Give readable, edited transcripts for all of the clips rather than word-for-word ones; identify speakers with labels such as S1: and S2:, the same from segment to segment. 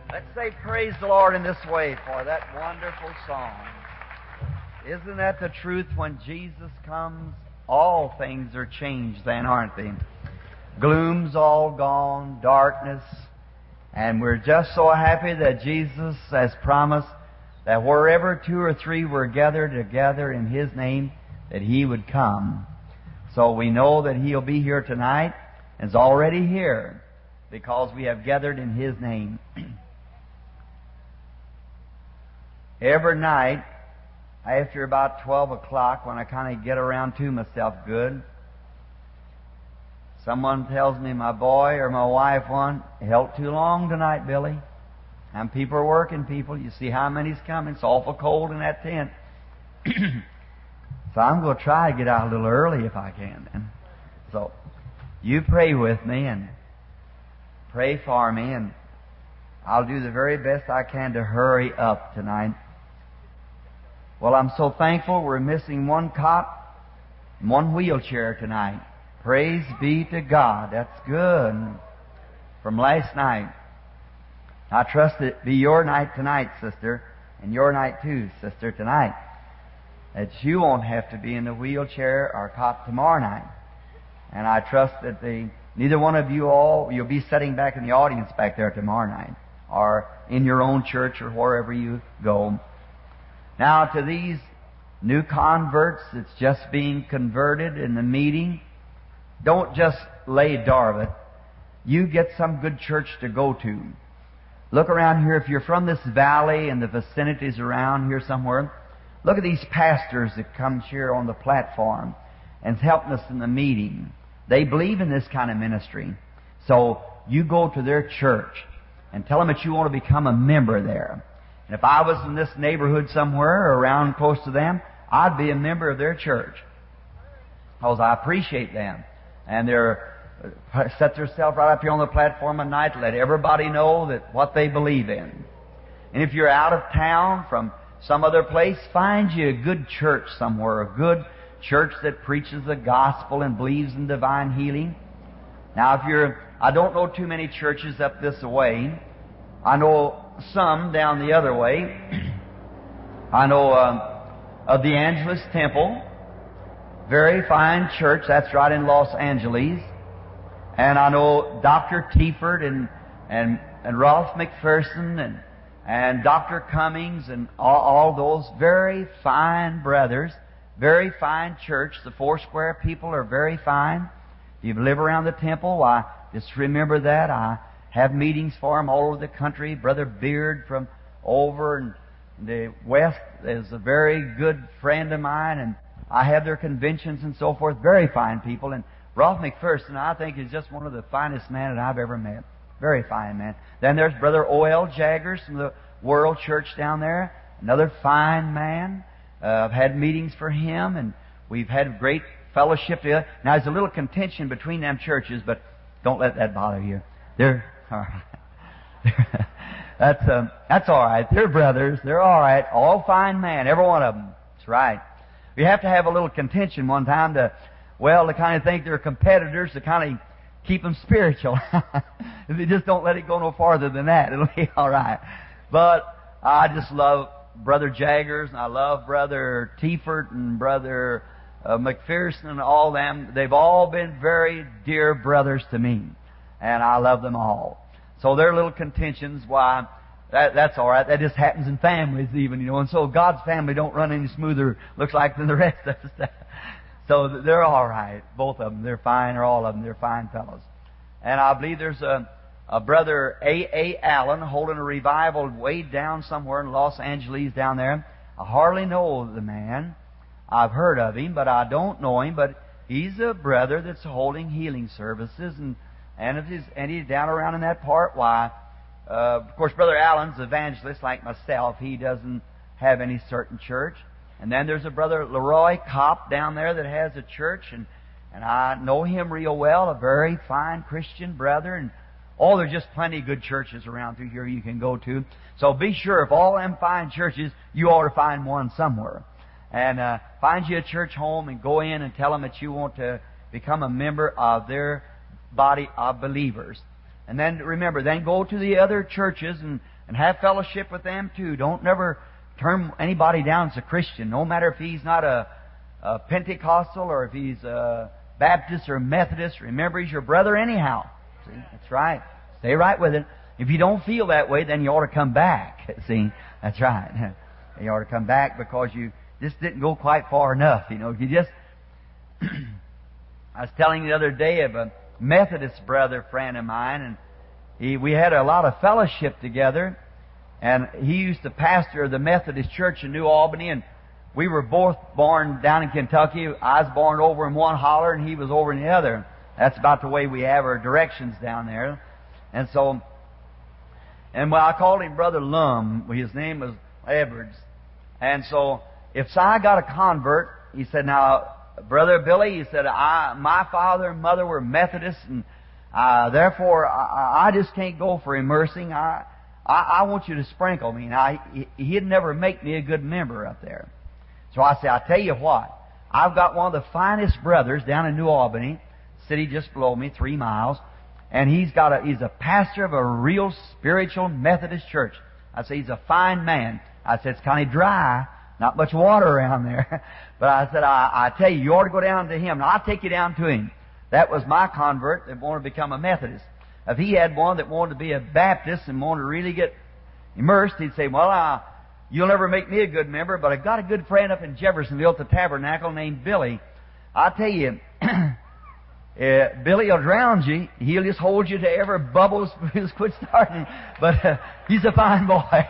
S1: Let's say praise the Lord in this way for that wonderful song. Isn't that the truth? When Jesus comes, all things are changed then, aren't they? Gloom's all gone, darkness, and we're just so happy that Jesus has promised that wherever two or three were gathered together in His name, that He would come. So we know that He'll be here tonight, and is already here, because we have gathered in His name. Every night, after about 12 o'clock, when I kind of get around to myself good, someone tells me, my boy or my wife, held too long tonight, Billy. And people are working, people. You see how many's coming. It's awful cold in that tent. So I'm going to try to get out a little early if I can. And so you pray with me and pray for me, and I'll do the very best I can to hurry up tonight. Well, I'm so thankful we're missing one cot and one wheelchair tonight. Praise be to God. That's good. From last night. I trust it be your night tonight, sister, and your night too, sister, tonight. That you won't have to be in the wheelchair or cot tomorrow night. And I trust that neither one of you all, you'll be sitting back in the audience back there tomorrow night, or in your own church or wherever you go. Now, to these new converts that's just being converted in the meeting, don't just lay Darvit. You get some good church to go to. Look around here. If you're from this valley and the vicinities around here somewhere, look at these pastors that come here on the platform and helping us in the meeting. They believe in this kind of ministry. So you go to their church and tell them that you want to become a member there. And if I was in this neighborhood somewhere or around close to them, I'd be a member of their church, because I appreciate them. And they're set themselves right up here on the platform at night to let everybody know that what they believe in. And if you're out of town from some other place, find you a good church somewhere, a good church that preaches the gospel and believes in divine healing. Now, I don't know too many churches up this way. I know some down the other way. I know of the Angelus Temple, very fine church. That's right in Los Angeles. And I know Dr. Tiefert and Ralph McPherson and Dr. Cummings and all those very fine brothers, very fine church. The Foursquare people are very fine. If you live around the temple, why, just remember that. I have meetings for them all over the country. Brother Beard from over in the West is a very good friend of mine, and I have their conventions and so forth. Very fine people. And Ralph McPherson, I think, is just one of the finest men that I've ever met. Very fine man. Then there's Brother O.L. Jaggers from the World Church down there. Another fine man. I've had meetings for him, and we've had great fellowship together. Now, there's a little contention between them churches, but don't let that bother you. They're all right. That's all right. They're brothers. They're all right. All fine man. Every one of them. That's right. We have to have a little contention one time to kind of think they're competitors, to kind of keep them spiritual. If they just don't let it go no farther than that, it'll be all right. But I just love Brother Jaggers, and I love Brother Tiefert and Brother McPherson and all them. They've all been very dear brothers to me, and I love them all. So their little contentions, why, that's all right. That just happens in families even, and so God's family don't run any smoother, looks like, than the rest of us. So they're all right. Both of them. They're fine, or all of them. They're fine fellows. And I believe there's a Brother A. Allen holding a revival way down somewhere in Los Angeles down there. I hardly know the man. I've heard of him, but I don't know him. But he's a brother that's holding healing services, and he's down around in that part. Why, of course, Brother Allen's evangelist like myself. He doesn't have any certain church. And then there's a Brother Leroy Kopp down there that has a church, and I know him real well, a very fine Christian brother. And there's just plenty of good churches around through here you can go to. So be sure, if all them fine churches, you ought to find one somewhere. And find you a church home and go in and tell them that you want to become a member of their body of believers. And then remember, then go to the other churches and have fellowship with them too. Don't never turn anybody down as a Christian, no matter if he's not a Pentecostal or if he's a Baptist or Methodist. Remember, he's your brother anyhow. See, that's right. Stay right with it. If you don't feel that way, then you ought to come back. See, that's right. You ought to come back because you just didn't go quite far enough. You know, if you just... I was telling you the other day of a Methodist brother friend of mine, and we had a lot of fellowship together, and he used to pastor the Methodist church in New Albany, and we were both born down in Kentucky. I was born over in one holler, and he was over in the other. That's about the way we have our directions down there. And so, I called him Brother Lum. His name was Edwards. And so, if I got a convert, he said, now, Brother Billy, he said, my father and mother were Methodists, and therefore I just can't go for immersing. I want you to sprinkle me. Now, he'd never make me a good member up there. So I said, I tell you what, I've got one of the finest brothers down in New Albany, city just below me, 3 miles, and he's a pastor of a real spiritual Methodist church. I said, he's a fine man. I said, it's kind of dry, not much water around there. But I said, I tell you ought to go down to him, and I'll take you down to him. That was my convert that wanted to become a Methodist. If he had one that wanted to be a Baptist and wanted to really get immersed, he'd say, well, you'll never make me a good member, but I've got a good friend up in Jeffersonville at the Tabernacle named Billy. I tell you, Billy will drown you. He'll just hold you to every bubble just quit starting. But he's a fine boy.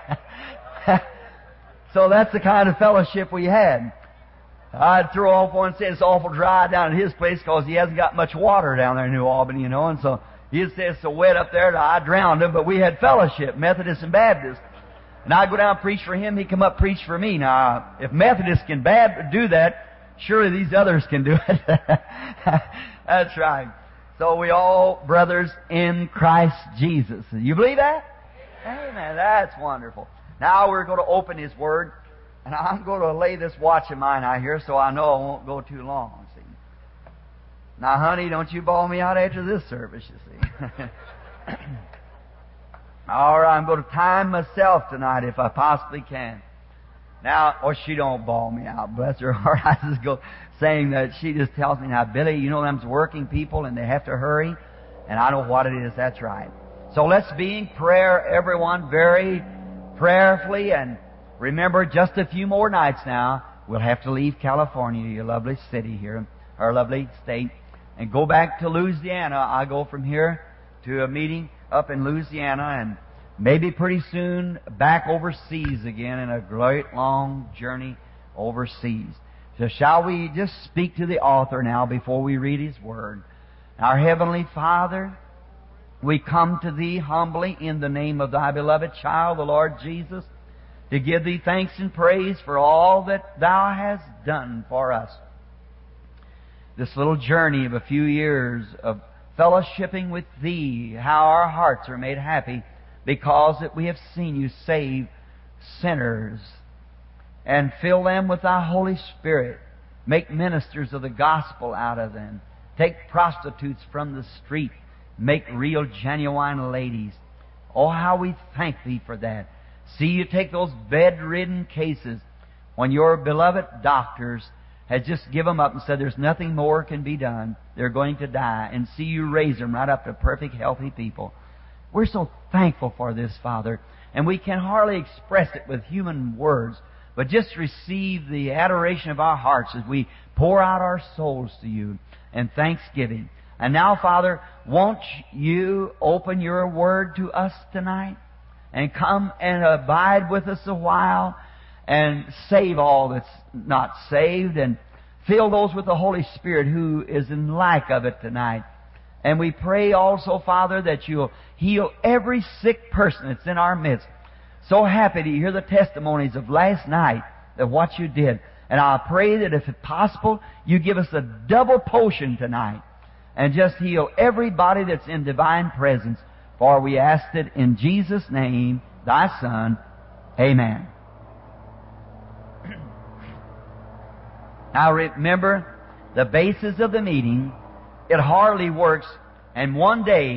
S1: So that's the kind of fellowship we had. I'd throw off one and say it's awful dry down at his place because he hasn't got much water down there in New Albany, you know. And so he'd say it's so wet up there that I drowned him. But we had fellowship, Methodist and Baptist. And I'd go down and preach for him. He'd come up and preach for me. Now, if Methodists can do that, surely these others can do it. That's right. So we all brothers in Christ Jesus. You believe that? Amen. That's wonderful. Now we're going to open His Word, and I'm going to lay this watch of mine out here so I know I won't go too long. See? Now, honey, don't you bawl me out after this service, you see. All right, I'm going to time myself tonight if I possibly can. Now, she don't bawl me out, bless her heart. I just go saying that she just tells me, now, Billy, you know them's working people and they have to hurry, and I know what it is. That's right. So let's be in prayer, everyone, very prayerfully, and remember, just a few more nights now, we'll have to leave California, your lovely city here, our lovely state, and go back to Louisiana. I go from here to a meeting up in Louisiana, and maybe pretty soon back overseas again in a great long journey overseas. So shall we just speak to the author now before we read his word? Our Heavenly Father, we come to Thee humbly in the name of Thy beloved child, the Lord Jesus, to give Thee thanks and praise for all that Thou hast done for us. This little journey of a few years of fellowshipping with Thee, how our hearts are made happy because that we have seen You save sinners and fill them with Thy Holy Spirit. Make ministers of the gospel out of them. Take prostitutes from the street. Make real, genuine ladies. Oh, how we thank Thee for that. See You take those bedridden cases when Your beloved doctors had just given them up and said there's nothing more can be done. They're going to die. And see You raise them right up to perfect, healthy people. We're so thankful for this, Father. And we can hardly express it with human words, but just receive the adoration of our hearts as we pour out our souls to You in thanksgiving. And now, Father, won't You open Your Word to us tonight and come and abide with us a while and save all that's not saved and fill those with the Holy Spirit who is in lack of it tonight. And we pray also, Father, that You'll heal every sick person that's in our midst. So happy to hear the testimonies of last night of what You did. And I pray that if it's possible, You give us a double potion tonight and just heal everybody that's in divine presence. For we ask it in Jesus' name, Thy Son. Amen. Now remember, the basis of the meeting, it hardly works. And one day,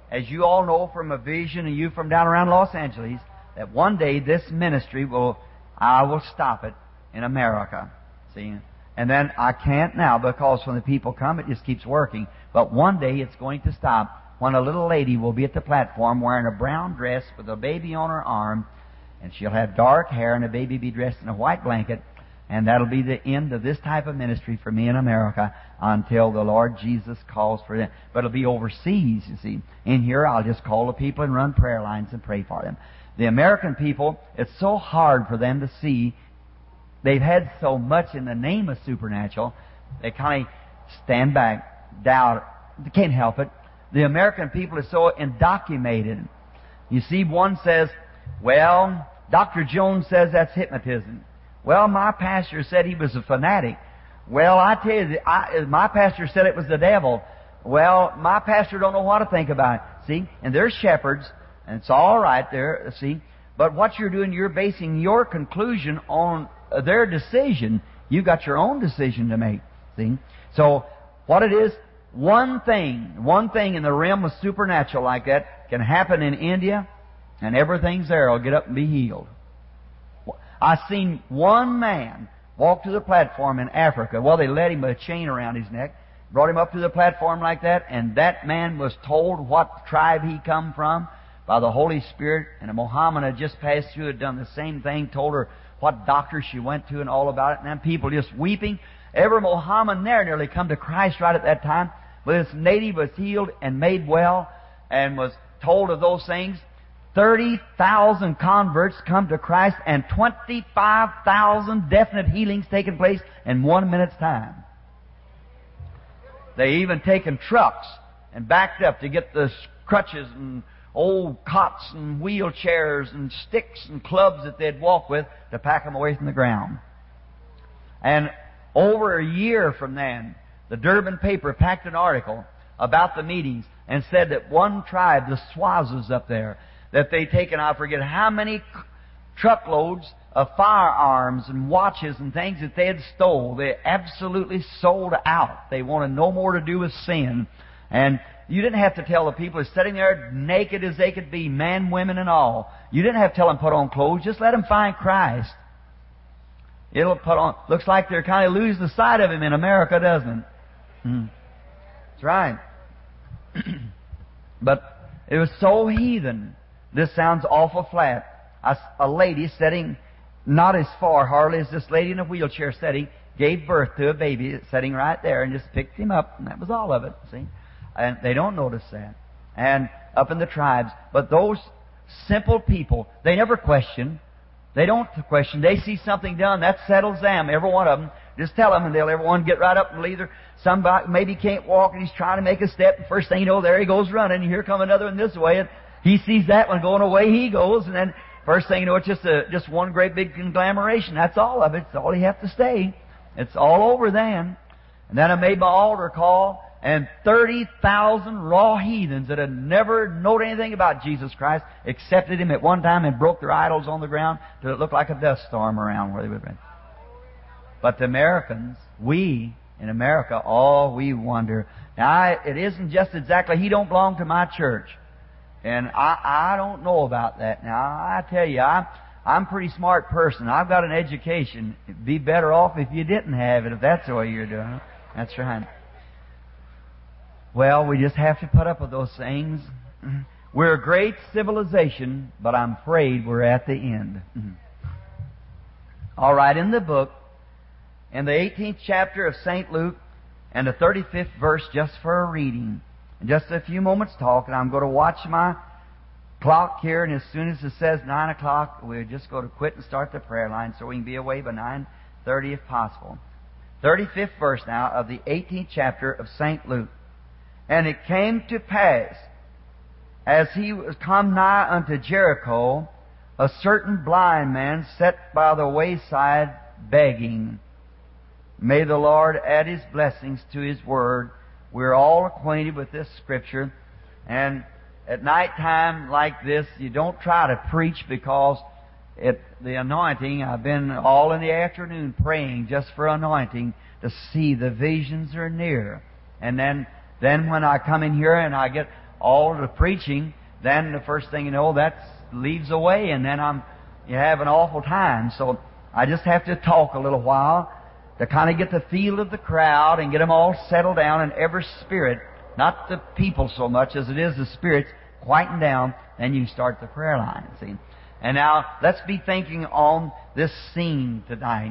S1: as you all know from a vision, and you from down around Los Angeles, that one day this ministry I will stop it in America. See? And then I can't now, because when the people come, it just keeps working. But one day it's going to stop when a little lady will be at the platform wearing a brown dress with a baby on her arm, and she'll have dark hair, and the baby be dressed in a white blanket, and that'll be the end of this type of ministry for me in America until the Lord Jesus calls for them. But it'll be overseas, you see. In here, I'll just call the people and run prayer lines and pray for them. The American people, it's so hard for them to see. They've had so much in the name of supernatural, they kind of stand back, doubt. They can't help it. The American people are so indoctrinated. You see, one says, well, Dr. Jones says that's hypnotism. Well, my pastor said he was a fanatic. Well, I tell you, my pastor said it was the devil. Well, my pastor don't know what to think about it. See? And they're shepherds, and it's all right there, see? But what you're doing, you're basing your conclusion on their decision. You've got your own decision to make. See? So, what it is, one thing in the realm of supernatural like that can happen in India, and everything's there will get up and be healed. I seen one man walk to the platform in Africa. Well, they led him with a chain around his neck, brought him up to the platform like that, and that man was told what tribe he come from by the Holy Spirit. And a Mohammedan had just passed through, had done the same thing, told her what doctor she went to and all about it. And then people just weeping. Every Mohammedan there nearly come to Christ right at that time. But this native was healed and made well and was told of those things. 30,000 converts come to Christ and 25,000 definite healings taking place in 1 minute's time. They even taken trucks and backed up to get the crutches and old cots and wheelchairs and sticks and clubs that they'd walk with to pack them away from the ground. And over a year from then, the Durban paper packed an article about the meetings and said that one tribe, the Swazis up there, that they'd taken, I forget how many truckloads of firearms and watches and things that they had stole. They absolutely sold out. They wanted no more to do with sin. And you didn't have to tell the people who were sitting there naked as they could be, men, women, and all. You didn't have to tell them put on clothes. Just let them find Christ. It'll put on. Looks like they're kind of losing the sight of Him in America, doesn't it? That's right. But it was so heathen. This sounds awful flat. A lady sitting not as far hardly as this lady in a wheelchair sitting gave birth to a baby sitting right there and just picked him up, and that was all of it, see? And they don't notice that. And up in the tribes. But those simple people, they never question. They don't question. They see something done. That settles them, every one of them. Just tell them, and they'll everyone get right up and leave their... Somebody maybe can't walk, and he's trying to make a step, and first thing you know, there he goes running, and here come another one this way, and he sees that one going away, he goes, and then first thing you know, it's just one great big conglomeration. That's all of it. It's all you have to stay. It's all over then. And then I made my altar call, and 30,000 raw heathens that had never known anything about Jesus Christ accepted Him at one time and broke their idols on the ground till it looked like a dust storm around where they would be. But the Americans, we in America, we wonder. Now, it isn't just exactly, he don't belong to my church. And I don't know about that. Now, I tell you, I'm a pretty smart person. I've got an education. It'd be better off if you didn't have it, if that's the way you're doing it. That's right. Well, we just have to put up with those things. We're a great civilization, but I'm afraid we're at the end. All right, in the book, in the 18th chapter of St. Luke, and the 35th verse, just for a reading. In just a few moments talk, and I'm going to watch my clock here, and as soon as it says 9 o'clock, we're just going to quit and start the prayer line so we can be away by 9:30 if possible. 35th verse now of the 18th chapter of St. Luke. And it came to pass, as he was come nigh unto Jericho, a certain blind man sat by the wayside begging. May the Lord add His blessings to His Word. We're all acquainted with this Scripture. And at night time like this, you don't try to preach because the anointing, I've been all in the afternoon praying just for anointing to see the visions are near. And then when I come in here and I get all the preaching, then the first thing you know, that leaves away, and then you have an awful time. So I just have to talk a little while to kind of get the feel of the crowd and get them all settled down in every spirit, not the people so much as it is the spirits quieting down. Then you start the prayer line, see. And now let's be thinking on this scene tonight.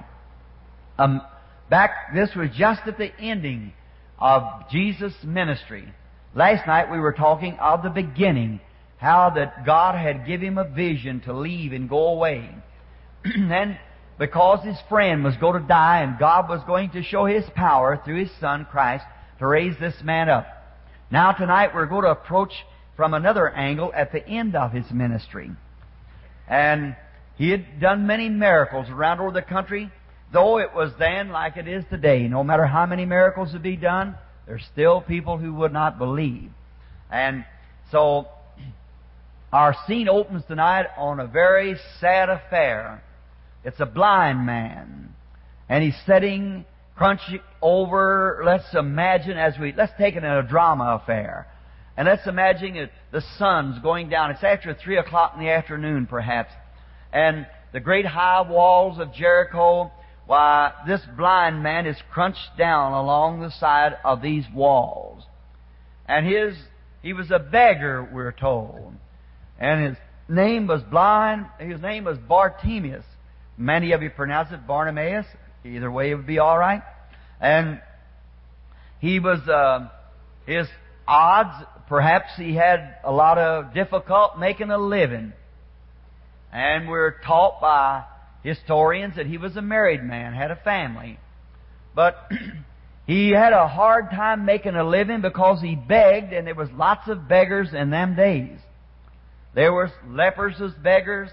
S1: This was just at the ending of Jesus' ministry. Last night we were talking of the beginning, how that God had given him a vision to leave and go away. And because his friend was going to die and God was going to show His power through His Son, Christ, to raise this man up. Now tonight we're going to approach from another angle at the end of His ministry. And He had done many miracles around over the country, though it was then like it is today. No matter how many miracles would be done, there's still people who would not believe. And so our scene opens tonight on a very sad affair. It's a blind man, and he's sitting crunching over, let's take it in a drama affair. And let's imagine the sun's going down. It's after 3 o'clock in the afternoon, perhaps. And the great high walls of Jericho, why, this blind man is crunched down along the side of these walls. And he was a beggar, we're told. And his name was Bartimaeus. Many of you pronounce it Bartimaeus. Either way it would be all right. And he was, his odds, perhaps he had a lot of difficulty making a living. And we're taught by historians that he was a married man, had a family. But he had a hard time making a living because he begged, and there was lots of beggars in them days. There was lepers as beggars.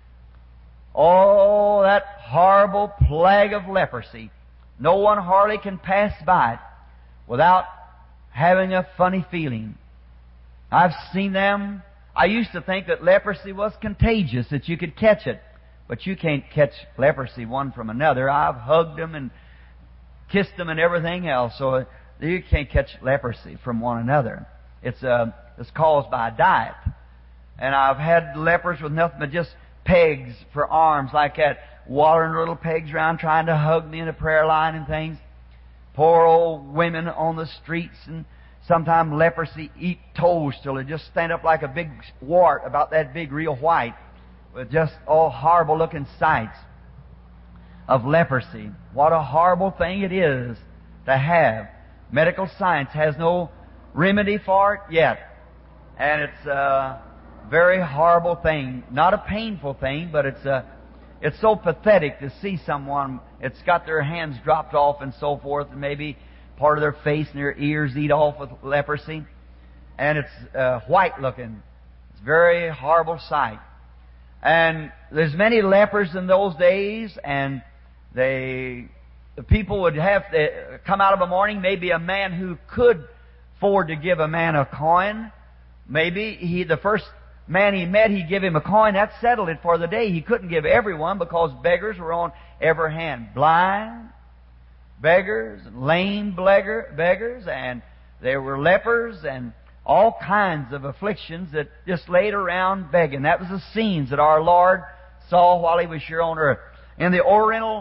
S1: Oh, that horrible plague of leprosy. No one hardly can pass by it without having a funny feeling. I've seen them. I used to think that leprosy was contagious, that you could catch it. But you can't catch leprosy one from another. I've hugged them and kissed them and everything else, so you can't catch leprosy from one another. It's caused by diet. And I've had lepers with nothing but just pegs for arms like that, watering little pegs around, trying to hug me in a prayer line and things. Poor old women on the streets, and sometimes leprosy eat toes till they just stand up like a big wart about that big, real white, with just all horrible looking sights of leprosy. What a horrible thing it is to have. Medical science has no remedy for it yet. And it's a very horrible thing. Not a painful thing, but it's so pathetic to see someone, it's got their hands dropped off and so forth, and maybe part of their face and their ears eat off with leprosy. And it's white looking. It's a very horrible sight. And there's many lepers in those days, and the people would have to come out of a morning, maybe a man who could afford to give a man a coin. Maybe the first man he met, he'd give him a coin. That settled it for the day. He couldn't give everyone because beggars were on every hand. Blind beggars, lame beggars, and there were lepers and all kinds of afflictions that just laid around begging. That was the scenes that our Lord saw while He was here on earth. In the Orients,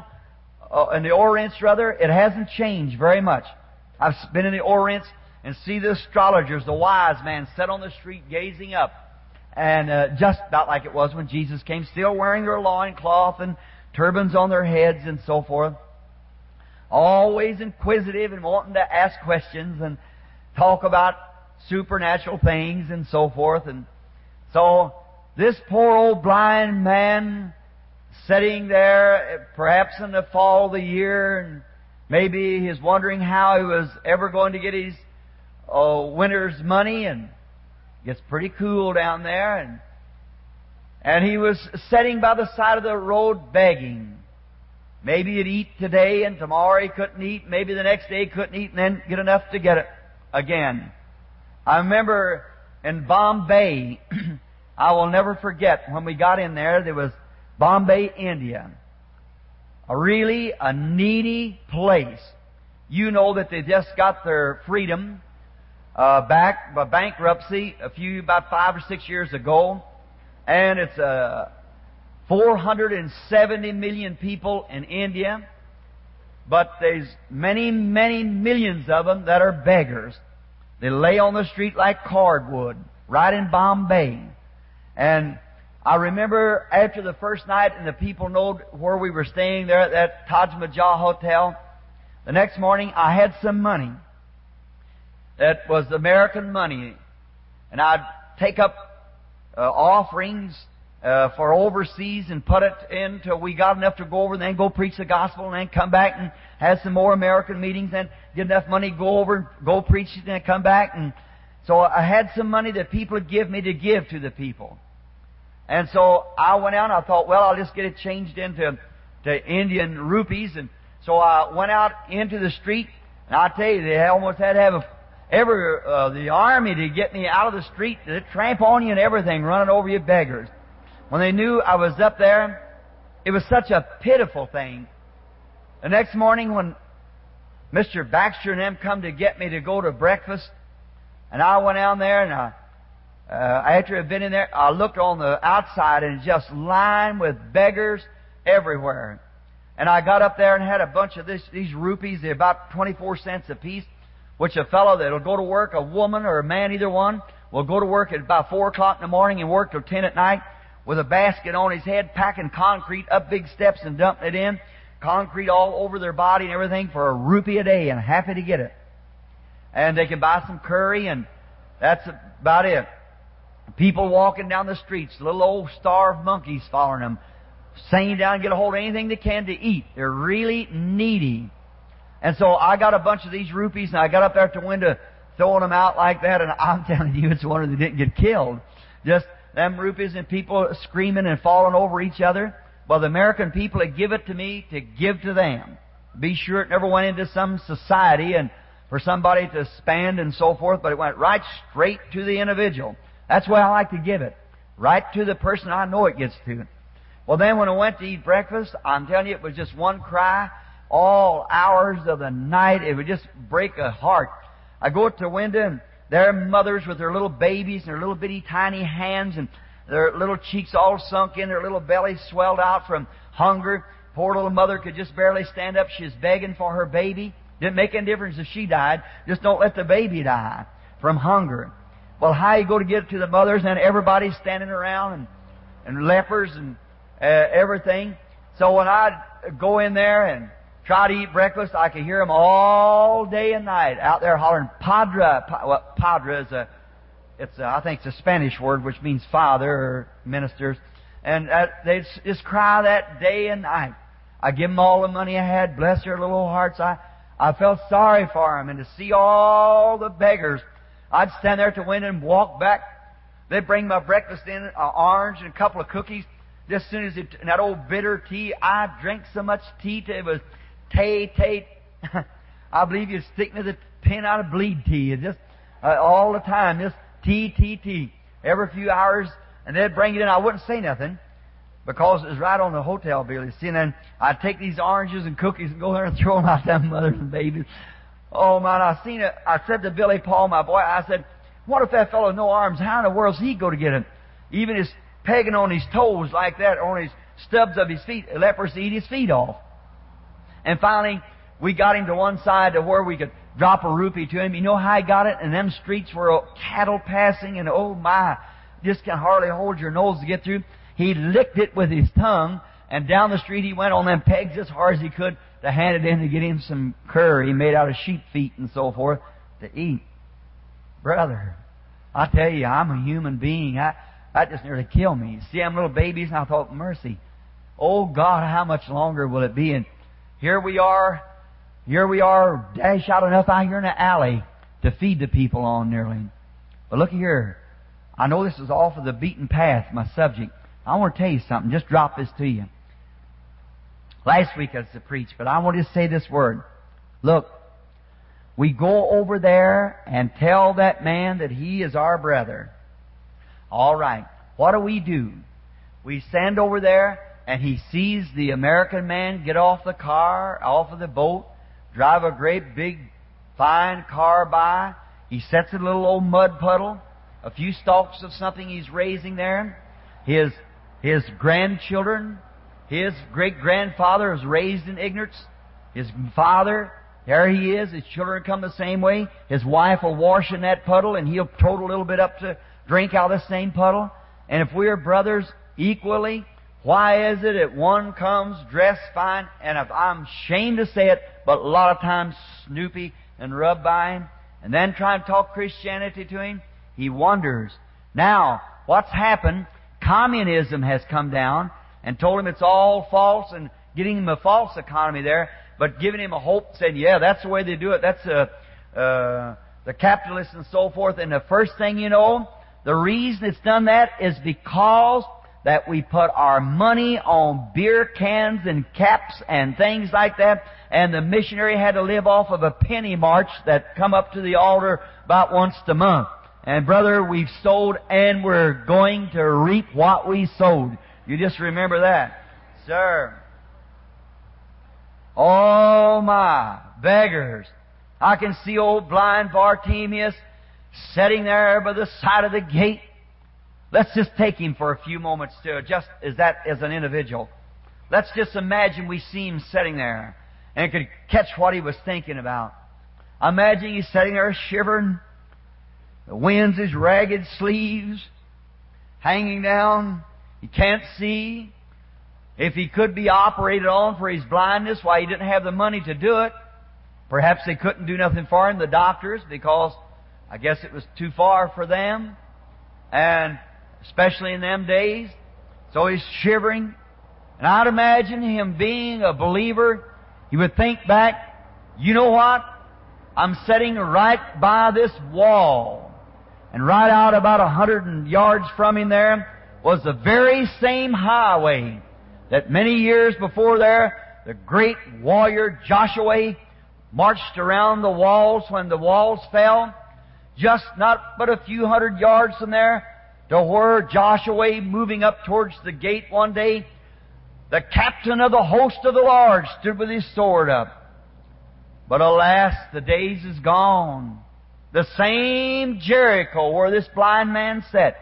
S1: it hasn't changed very much. I've been in the Orients and see the astrologers, the wise man, sit on the street gazing up, and just about like it was when Jesus came, still wearing their loincloth and turbans on their heads and so forth. Always inquisitive and wanting to ask questions and talk about supernatural things and so forth. And so this poor old blind man sitting there, perhaps in the fall of the year, and maybe he's wondering how he was ever going to get his winter's money, and it gets pretty cool down there, and he was sitting by the side of the road begging. Maybe he'd eat today, and tomorrow he couldn't eat. Maybe the next day he couldn't eat, and then get enough to get it again. I remember in Bombay, I will never forget, when we got in there was Bombay, India. A needy place. You know that they just got their freedom back by bankruptcy about 5 or 6 years ago, and it's 470 million people in India, but there's many, many millions of them that are beggars. They lay on the street like cordwood, right in Bombay. And I remember after the first night, and the people know where we were staying there at that Taj Mahal Hotel, the next morning I had some money that was American money, and I'd take up offerings for overseas and put it in till we got enough to go over and then go preach the gospel and then come back and have some more American meetings and get enough money, go over and go preach it and then come back. And so I had some money that people would give me to give to the people. And so I went out and I thought, well, I'll just get it changed into Indian rupees. And so I went out into the street, and I tell you, they almost had to have the army to get me out of the street. They'd tramp on you and everything, running over you beggars. When they knew I was up there, it was such a pitiful thing. The next morning when Mr. Baxter and them come to get me to go to breakfast, and I went down there, and after I'd been in there, I looked on the outside, and just lined with beggars everywhere. And I got up there and had a bunch of these rupees. They're about 24 cents a piece, which a fellow that'll go to work, a woman or a man, either one, will go to work at about 4 o'clock in the morning and work till 10 at night with a basket on his head, packing concrete up big steps and dumping it in, concrete all over their body and everything for a rupee a day, and happy to get it. And they can buy some curry, and that's about it. People walking down the streets, little old starved monkeys following them, singing down and get a hold of anything they can to eat. They're really needy. And so I got a bunch of these rupees, and I got up there at the window throwing them out like that, and I'm telling you, it's a wonder they didn't get killed. Just them rupees and people screaming and falling over each other. Well, the American people had give it to me to give to them. Be sure it never went into some society and for somebody to spend and so forth, but it went right straight to the individual. That's why I like to give it. Right to the person I know it gets to. Well, then when I went to eat breakfast, I'm telling you, it was just one cry. All hours of the night, it would just break a heart. I go to the window, and there are mothers with their little babies and their little bitty tiny hands, and their little cheeks all sunk in, their little bellies swelled out from hunger. Poor little mother could just barely stand up. She was begging for her baby. Didn't make any difference if she died. Just don't let the baby die from hunger. Well, how you go to get it to the mothers, and everybody's standing around, and lepers and everything. So when I go in there and try to eat breakfast, I can hear them all day and night out there hollering, Padre. Padre is I think it's a Spanish word which means father or ministers. And they just cry that day and night. I give them all the money I had. Bless their little hearts. I felt sorry for them. And to see all the beggars, I'd stand there at the window and walk back. They'd bring my breakfast in, an orange and a couple of cookies. Just as soon as and that old bitter tea, I drank so much tea till it was tay. I believe you'd stick me the pin out of bleed tea. It just all the time, just tea. Every few hours, and they'd bring it in. I wouldn't say nothing because it was right on the hotel bill. You see, and then I'd take these oranges and cookies and go there and throw them out to them mothers and babies. Oh man, I seen it. I said to Billy Paul, my boy, I said, "What if that fellow with no arms? How in the world's he go to get it? Even his pegging on his toes like that, on his stubs of his feet, leprosy eat his feet off." And finally, we got him to one side to where we could drop a rupee to him. You know how he got it? And them streets were cattle passing, and oh my, just can hardly hold your nose to get through. He licked it with his tongue, and down the street he went on them pegs as hard as he could to hand it in to get him some curry made out of sheep feet and so forth to eat. Brother, I tell you, I'm a human being. That just nearly killed me. See them little babies, and I thought, mercy. Oh God, how much longer will it be? And here we are, dash out enough out here in the alley to feed the people on nearly. But look here. I know this is off of the beaten path, my subject. I want to tell you something. Just drop this to you. Last week I was to preach, but I want to say this word. Look, we go over there and tell that man that he is our brother. All right. What do? We send over there, and he sees the American man get off the car, off of the boat, drive a great big fine car by. He sets a little old mud puddle, a few stalks of something he's raising there. His grandchildren, his great-grandfather is raised in ignorance. His father, there he is. His children come the same way. His wife will wash in that puddle, and he'll total a little bit up to drink out of the same puddle. And if we are brothers equally, why is it that one comes dressed fine, and if I'm ashamed to say it, but a lot of times snoopy and rub by him, and then try and talk Christianity to him? He wonders. Now, what's happened? Communism has come down and told him it's all false and getting him a false economy there, but giving him a hope, saying, yeah, that's the way they do it. That's the capitalists and so forth. And the first thing you know, the reason it's done that is because that we put our money on beer cans and caps and things like that, and the missionary had to live off of a penny march that come up to the altar about once a month. And brother, we've sowed and we're going to reap what we sowed. You just remember that. Sir. Oh my, beggars. I can see old blind Bartimaeus sitting there by the side of the gate. Let's just take him for a few moments just as an individual. Let's just imagine we see him sitting there and could catch what he was thinking about. Imagine he's sitting there shivering. The wind's his ragged sleeves hanging down. He can't see. If he could be operated on for his blindness, why, he didn't have the money to do it. Perhaps they couldn't do nothing for him, the doctors, because I guess it was too far for them, and especially in them days. So he's shivering. And I'd imagine him being a believer, he would think back, you know what? I'm sitting right by this wall. And right out about 100 yards from him there was the very same highway that many years before there, the great warrior Joshua marched around the walls when the walls fell. Just not but a few hundred yards from there to where Joshua, moving up towards the gate one day, the captain of the host of the Lord stood with his sword up. But alas, the days is gone. The same Jericho where this blind man sat.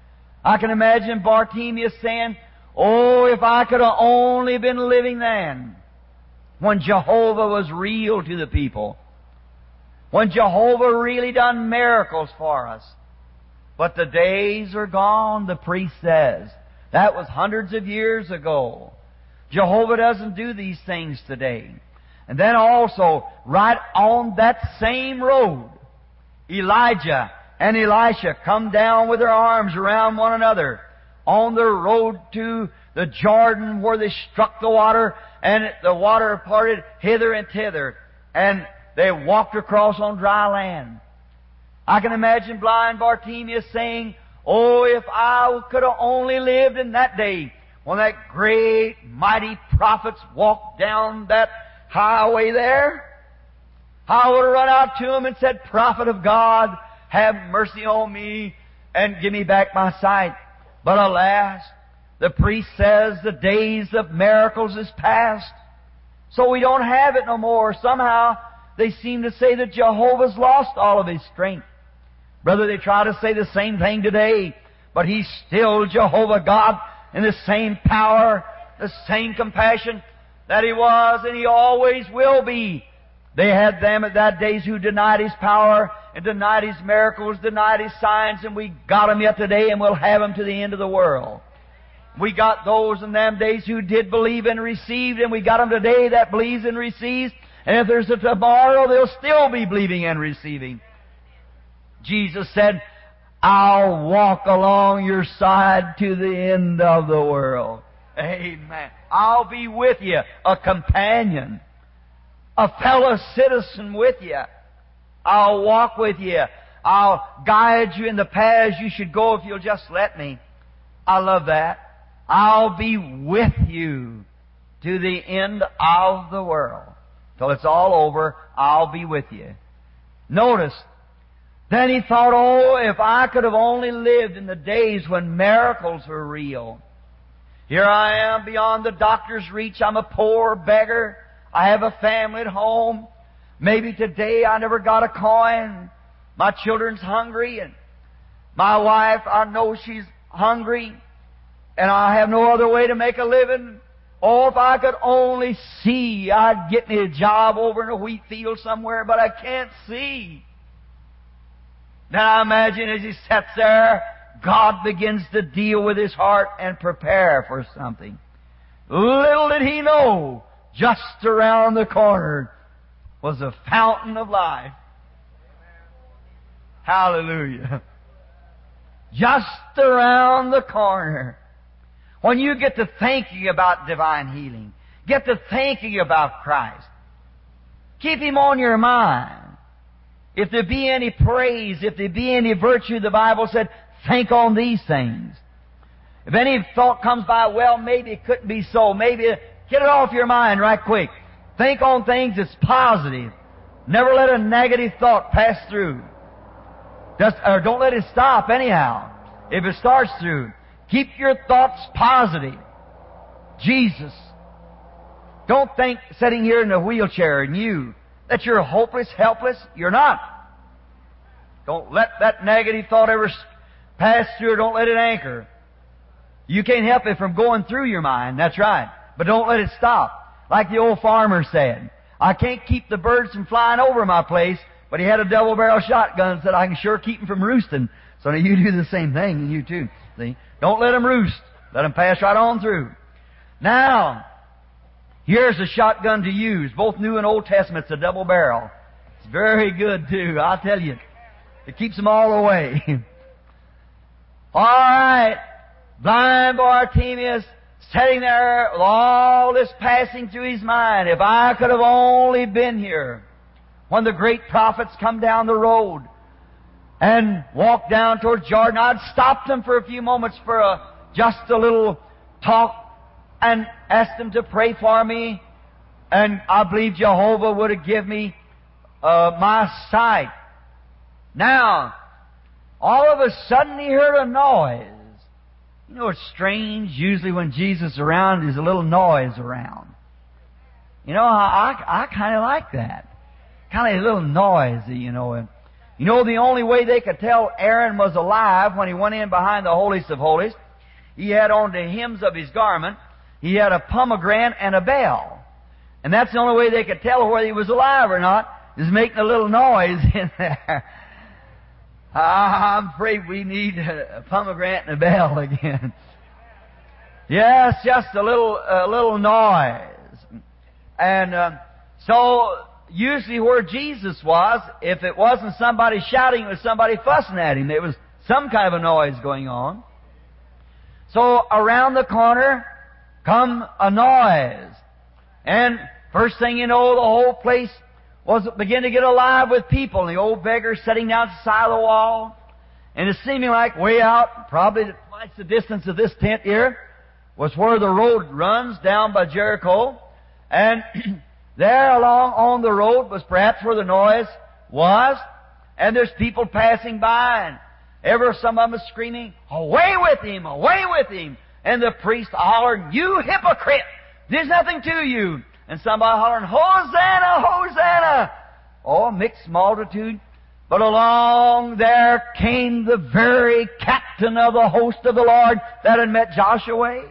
S1: I can imagine Bartimaeus saying, oh, if I could have only been living then, when Jehovah was real to the people, when Jehovah really done miracles for us. But the days are gone, the priest says. That was hundreds of years ago. Jehovah doesn't do these things today. And then also, right on that same road, Elijah and Elisha come down with their arms around one another on the road to the Jordan where they struck the water, and the water parted hither and thither, and they walked across on dry land. I can imagine blind Bartimaeus saying, oh, if I could have only lived in that day when that great, mighty prophets walked down that highway there, I would have run out to him and said, Prophet of God, have mercy on me and give me back my sight. But alas, the priest says the days of miracles is past. So we don't have it no more. Somehow they seem to say that Jehovah's lost all of His strength. Brother, they try to say the same thing today, but He's still Jehovah God in the same power, the same compassion that He was and He always will be. They had them at that days who denied His power and denied His miracles, denied His signs, and we got them yet today, and we'll have them to the end of the world. We got those in them days who did believe and received, and we got them today that believes and receives. And if there's a tomorrow, they'll still be believing and receiving. Jesus said, I'll walk along your side to the end of the world. Amen. I'll be with you, a companion, a fellow citizen with you. I'll walk with you. I'll guide you in the paths you should go if you'll just let me. I love that. I'll be with you to the end of the world. Till it's all over, I'll be with you. Notice, then he thought, oh, if I could have only lived in the days when miracles were real. Here I am beyond the doctor's reach. I'm a poor beggar. I have a family at home. Maybe today I never got a coin. my children's hungry, and my wife, I know she's hungry, and I have no other way to make a living. Oh, if I could only see, I'd get me a job over in a wheat field somewhere, but I can't see. Then I imagine as he sits there, God begins to deal with his heart and prepare for something. Little did he know, just around the corner was a fountain of life. Hallelujah. Just around the corner. When you get to thinking about divine healing, get to thinking about Christ, keep Him on your mind. If there be any praise, if there be any virtue, the Bible said, think on these things. If any thought comes by, well, maybe it couldn't be so. Maybe, get it off your mind right quick. Think on things that's positive. Never let a negative thought pass through. Or don't let it stop anyhow. If it starts through, keep your thoughts positive. Jesus. Don't think sitting here in a wheelchair and you that you're hopeless, helpless. You're not. Don't let that negative thought ever pass through, or don't let it anchor. You can't help it from going through your mind, that's right. But don't let it stop. Like the old farmer said, I can't keep the birds from flying over my place, but he had a double-barrel shotgun and said, I can sure keep them from roosting. So now you do the same thing, and you too. See? Don't let them roost. Let them pass right on through. Now, here's a shotgun to use. Both New and Old Testament. It's a double barrel. It's very good too, I'll tell you. It keeps them all away. All right. Blind Bartimaeus sitting there with all this passing through his mind. If I could have only been here when the great prophets come down the road and walk down towards Jordan, I'd stop them for a few moments for just a little talk and ask them to pray for me. And I believe Jehovah would have given me my sight. Now, all of a sudden he heard a noise. You know, it's strange. Usually when Jesus is around, there's a little noise around. You know, I kind of like that. Kind of a little noisy, you know. And you know, the only way they could tell Aaron was alive when he went in behind the holiest of holies, he had on the hems of his garment, he had a pomegranate and a bell. And that's the only way they could tell whether he was alive or not, is making a little noise in there. I'm afraid we need a pomegranate and a bell again. Yes, just a little noise. And so usually where Jesus was, if it wasn't somebody shouting, it was somebody fussing at him. There was some kind of a noise going on. So around the corner come a noise. And first thing you know, the whole place began to get alive with people. And the old beggar sitting down at the side of the wall. And it's seeming like way out, probably twice the distance of this tent here, was where the road runs down by Jericho. And there along on the road was perhaps where the noise was. And there's people passing by, and ever some of them screaming, away with him, away with him. And the priest hollering, you hypocrite, there's nothing to you. And somebody hollering, Hosanna, Hosanna. Oh, a mixed multitude. But along there came the very captain of the host of the Lord that had met Joshua.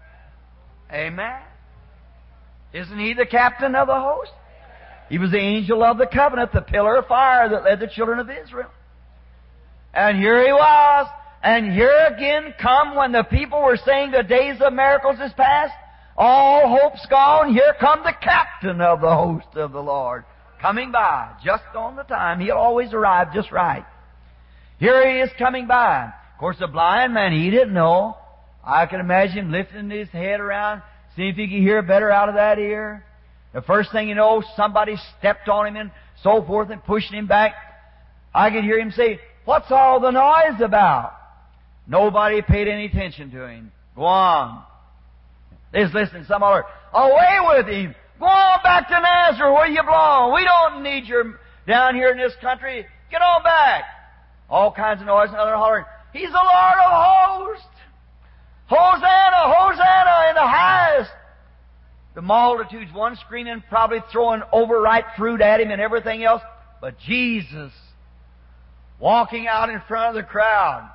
S1: Amen. Isn't he the captain of the host? He was the angel of the covenant, the pillar of fire that led the children of Israel. And here he was. And here again come when the people were saying the days of miracles is past. All hope's gone. Here come the captain of the host of the Lord, coming by just on the time. He'll always arrive just right. Here he is coming by. Of course, the blind man, he didn't know. I can imagine him lifting his head around, seeing if he could hear better out of that ear. The first thing you know, somebody stepped on him and so forth and pushing him back. I could hear him say, what's all the noise about? Nobody paid any attention to him. Go on. They was listening. Some are away with him. Go on back to Nazareth where you belong. We don't need you down here in this country. Get on back. All kinds of noise, and other hollering, he's the Lord of hosts. Hosanna, Hosanna in the highest. The multitudes, one screaming, probably throwing overripe fruit at him and everything else. But Jesus walking out in front of the crowd.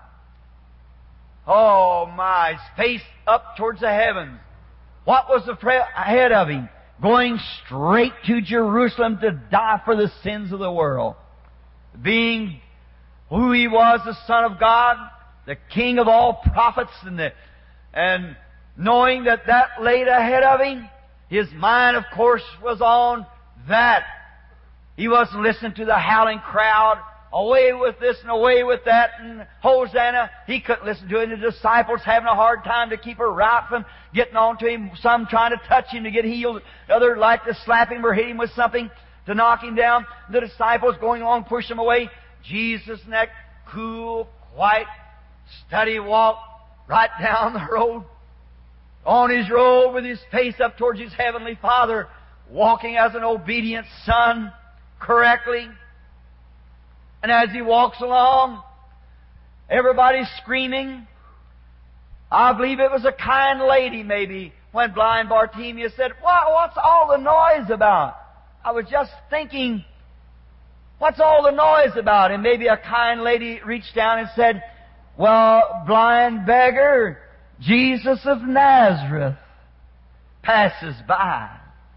S1: Oh my, his face up towards the heavens. What was ahead of him? Going straight to Jerusalem to die for the sins of the world. Being who he was, the Son of God, the King of all prophets, and knowing that laid ahead of him, his mind, of course, was on that. He wasn't listening to the howling crowd, away with this and away with that, and Hosanna. He couldn't listen to it. The disciples having a hard time to keep a route from getting on to him. Some trying to touch him to get healed. Others like to slap him or hit him with something to knock him down. The disciples going along, push him away. Jesus in that cool, quiet, steady walk right down the road. On his road with his face up towards his heavenly Father, walking as an obedient son correctly. And as he walks along, everybody's screaming. I believe it was a kind lady, maybe, when blind Bartimaeus said, "What's all the noise about?" I was just thinking, what's all the noise about? And maybe a kind lady reached down and said, "Well, blind beggar, Jesus of Nazareth passes by."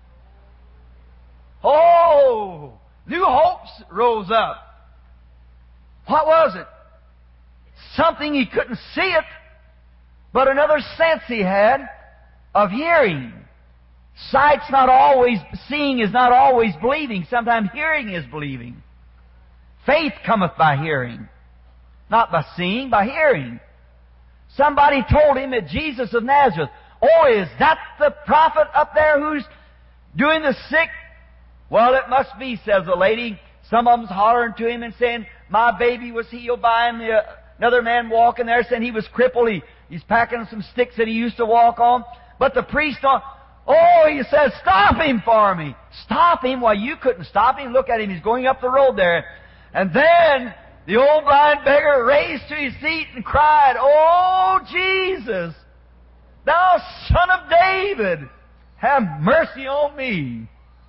S1: Oh! New hopes rose up. What was it? Something he couldn't see it, but another sense he had of hearing. Sight's not always, seeing is not always believing. Sometimes hearing is believing. Faith cometh by hearing. Not by seeing, by hearing. Somebody told him that Jesus of Nazareth, "Oh, is that the prophet up there who's doing the sick?" "Well, it must be," says the lady. Some of them's hollering to him and saying, "My baby was healed by him." Another man walking there saying he was crippled. He's packing some sticks that he used to walk on. But the priest, he says, "Stop him for me." Stop him? Why, you couldn't stop him. Look at him. He's going up the road there. And then the old blind beggar raised to his feet and cried, "Oh, Jesus, thou Son of David, have mercy on me.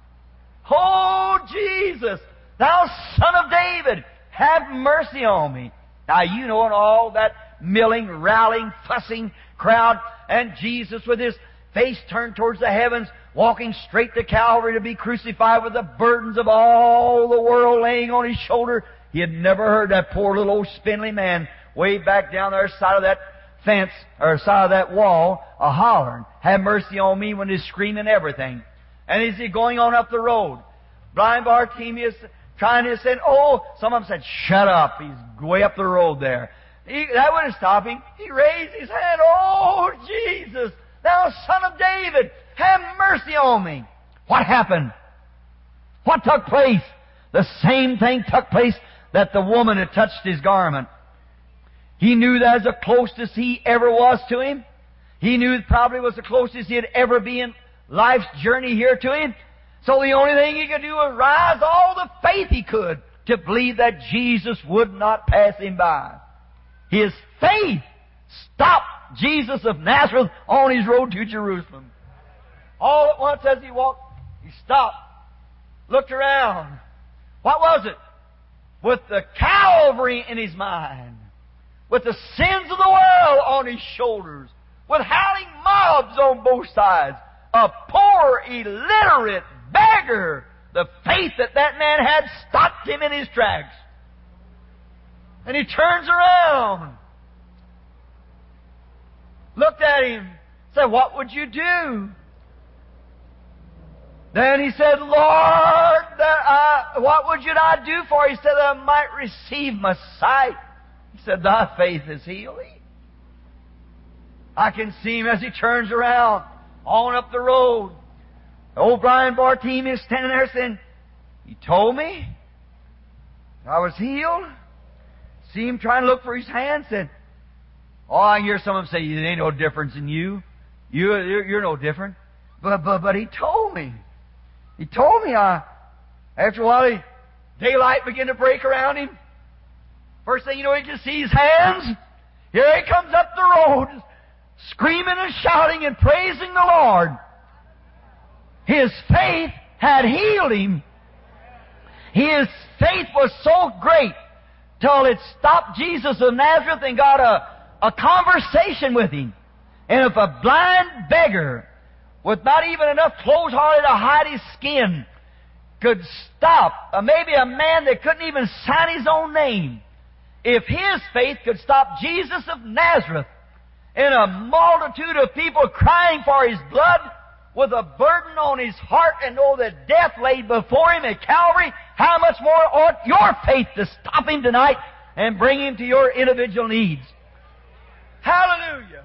S1: Oh, Jesus, thou Son of David, have mercy on me." Now, you know, in all that milling, rallying, fussing crowd, and Jesus with his face turned towards the heavens, walking straight to Calvary to be crucified with the burdens of all the world laying on his shoulder. He had never heard that poor little old spindly man way back down there side of that fence, or side of that wall, a-hollering, "Have mercy on me," when he's screaming everything. And is he going on up the road? Blind Bartimaeus trying to say, some of them said, "Shut up." He's way up the road there. That wouldn't stop him. He raised his hand, "Oh, Jesus, thou Son of David, have mercy on me." What happened? What took place? The same thing took place that the woman had touched his garment. He knew that was the closest he ever was to him. He knew it probably was the closest he'd ever be in life's journey here to him. So the only thing he could do was rise all the faith he could to believe that Jesus would not pass him by. His faith stopped Jesus of Nazareth on his road to Jerusalem. All at once as he walked, he stopped, looked around. What was it? With the Calvary in his mind, with the sins of the world on his shoulders, with howling mobs on both sides, a poor, illiterate beggar, the faith that man had stopped him in his tracks. And he turns around, looked at him, said, "What would you do?" Then he said, "Lord, what would you I do for?" He said, "That I might receive my sight." He said, "Thy faith has healed thee." I can see him as he turns around, on up the road. Old blind Bartimaeus standing there saying, "You told me I was healed?" See him trying to look for his hand, said, I can hear some of them say, "There ain't no difference in you. You're no different." But he told me. He told me. After a while, daylight began to break around him. First thing you know, he can see his hands. Here he comes up the road, screaming and shouting and praising the Lord. His faith had healed him. His faith was so great till it stopped Jesus of Nazareth and got a conversation with him. And if a blind beggar with not even enough clothes hardly to hide his skin could stop, maybe a man that couldn't even sign his own name, if his faith could stop Jesus of Nazareth in a multitude of people crying for His blood with a burden on his heart and know that death laid before him at Calvary, how much more ought your faith to stop him tonight and bring him to your individual needs? Hallelujah!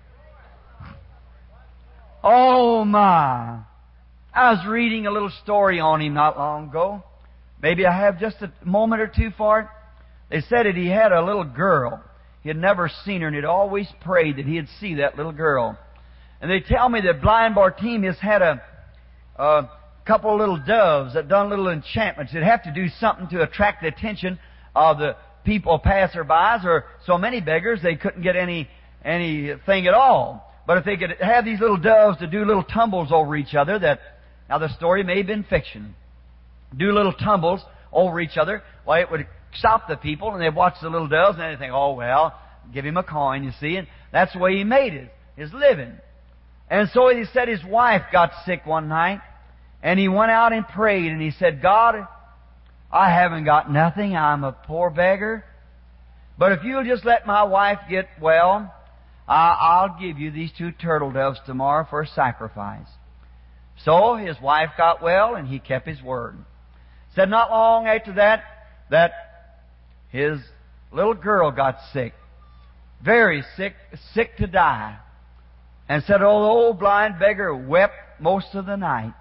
S1: Oh my! I was reading a little story on him not long ago. Maybe I have just a moment or two for it. They said that he had a little girl. He had never seen her, and he'd always prayed that he'd see that little girl. And they tell me that blind Bartimaeus had a couple of little doves that done little enchantments. They'd have to do something to attract the attention of the people, passerbys, or so many beggars they couldn't get anything at all. But if they could have these little doves to do little tumbles over each other, now the story may have been fiction, do little tumbles over each other, why it would stop the people, and they'd watch the little doves, and they'd think, oh well, give him a coin, you see, and that's the way he made his living. And so he said his wife got sick one night, and he went out and prayed, and he said, God, I haven't got nothing, I'm a poor beggar, but if you'll just let my wife get well, I'll give you these 2 turtle doves tomorrow for a sacrifice. So his wife got well, and he kept his word. Said not long after that his little girl got sick, very sick, sick to die. And said, oh, the old blind beggar wept most of the night.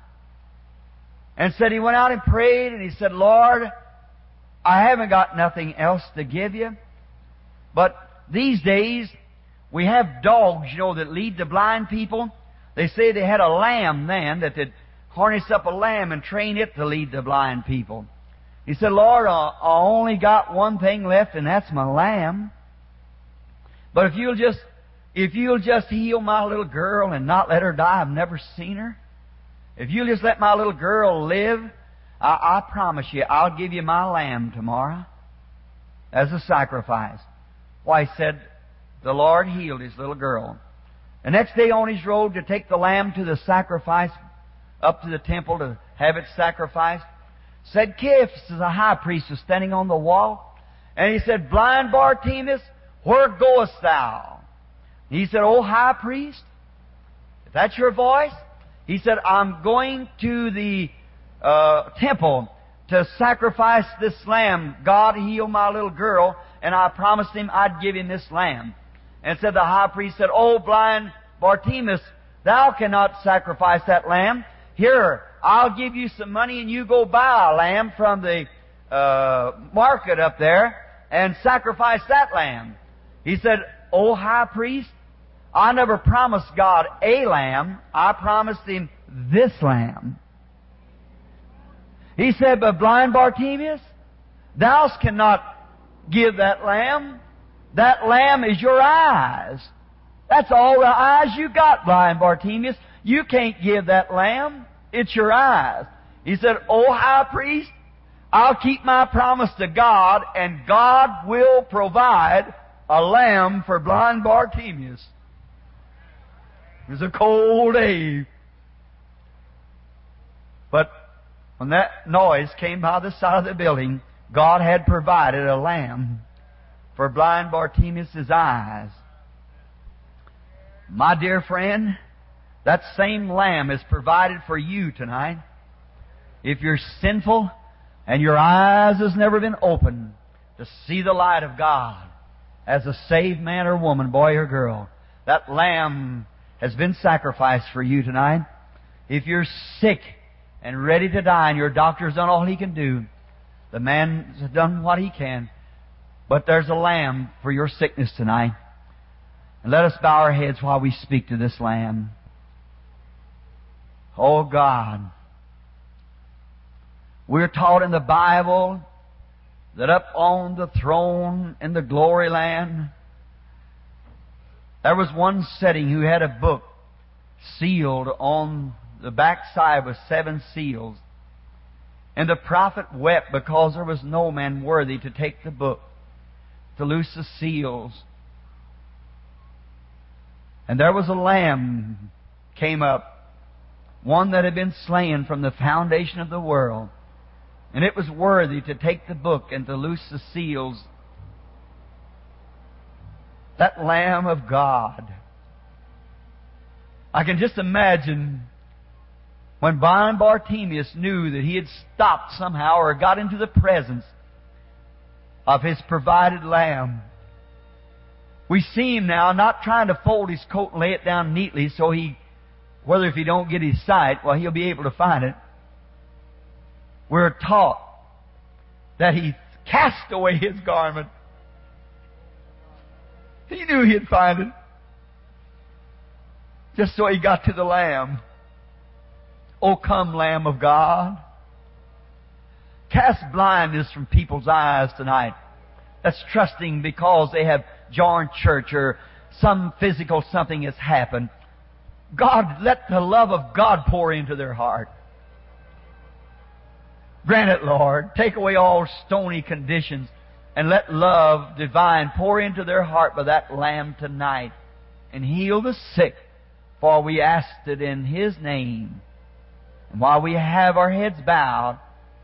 S1: And said he went out and prayed, and he said, Lord, I haven't got nothing else to give you. But these days, we have dogs, that lead the blind people. They say they had a lamb then, that they'd harness up a lamb and train it to lead the blind people. He said, Lord, I only got one thing left, and that's my lamb. But if you'll just heal my little girl and not let her die, I've never seen her. If you'll just let my little girl live, I promise you, I'll give you my lamb tomorrow as a sacrifice. Why, he said, the Lord healed his little girl. The next day on his road to take the lamb to the sacrifice, up to the temple to have it sacrificed, said Caiaphas, the high priest, was standing on the wall, and he said, blind Bartimaeus, where goest thou? He said, oh, high priest, if that's your voice, he said, I'm going to the temple to sacrifice this lamb. God healed my little girl, and I promised him I'd give him this lamb. And said the high priest said, oh, blind Bartimaeus, thou cannot sacrifice that lamb. Here, I'll give you some money, and you go buy a lamb from the market up there and sacrifice that lamb. He said, oh, high priest, I never promised God a lamb. I promised him this lamb. He said, but blind Bartimaeus, thou cannot give that lamb. That lamb is your eyes. That's all the eyes you got, blind Bartimaeus. You can't give that lamb. It's your eyes. He said, oh, high priest, I'll keep my promise to God, and God will provide a lamb for blind Bartimaeus. It was a cold day. But when that noise came by the side of the building, God had provided a lamb for blind Bartimaeus' eyes. My dear friend, that same lamb is provided for you tonight. If you're sinful and your eyes has never been opened to see the light of God as a saved man or woman, boy or girl, that lamb has been sacrificed for you tonight. If you're sick and ready to die and your doctor's done all he can do, the man's done what he can, but there's a lamb for your sickness tonight. And let us bow our heads while we speak to this lamb. Oh God, we're taught in the Bible that up on the throne in the glory land, there was one sitting who had a book sealed on the backside with 7 seals. And the prophet wept because there was no man worthy to take the book. to loose the seals. And there was a lamb came up, one that had been slain from the foundation of the world. And it was worthy to take the book and to loose the seals. That Lamb of God. I can just imagine when blind Bartimaeus knew that he had stopped somehow or got into the presence of His provided Lamb. We see Him now not trying to fold His coat and lay it down neatly so whether if He don't get His sight, well, He'll be able to find it. We're taught that He cast away His garment. He knew He'd find it. Just so He got to the Lamb. O come, Lamb of God. Cast blindness from people's eyes tonight. That's trusting because they have joined church or some physical something has happened. God, let the love of God pour into their heart. Grant it, Lord. Take away all stony conditions and let love divine pour into their heart by that Lamb tonight. And heal the sick, for we asked it in His name. And while we have our heads bowed,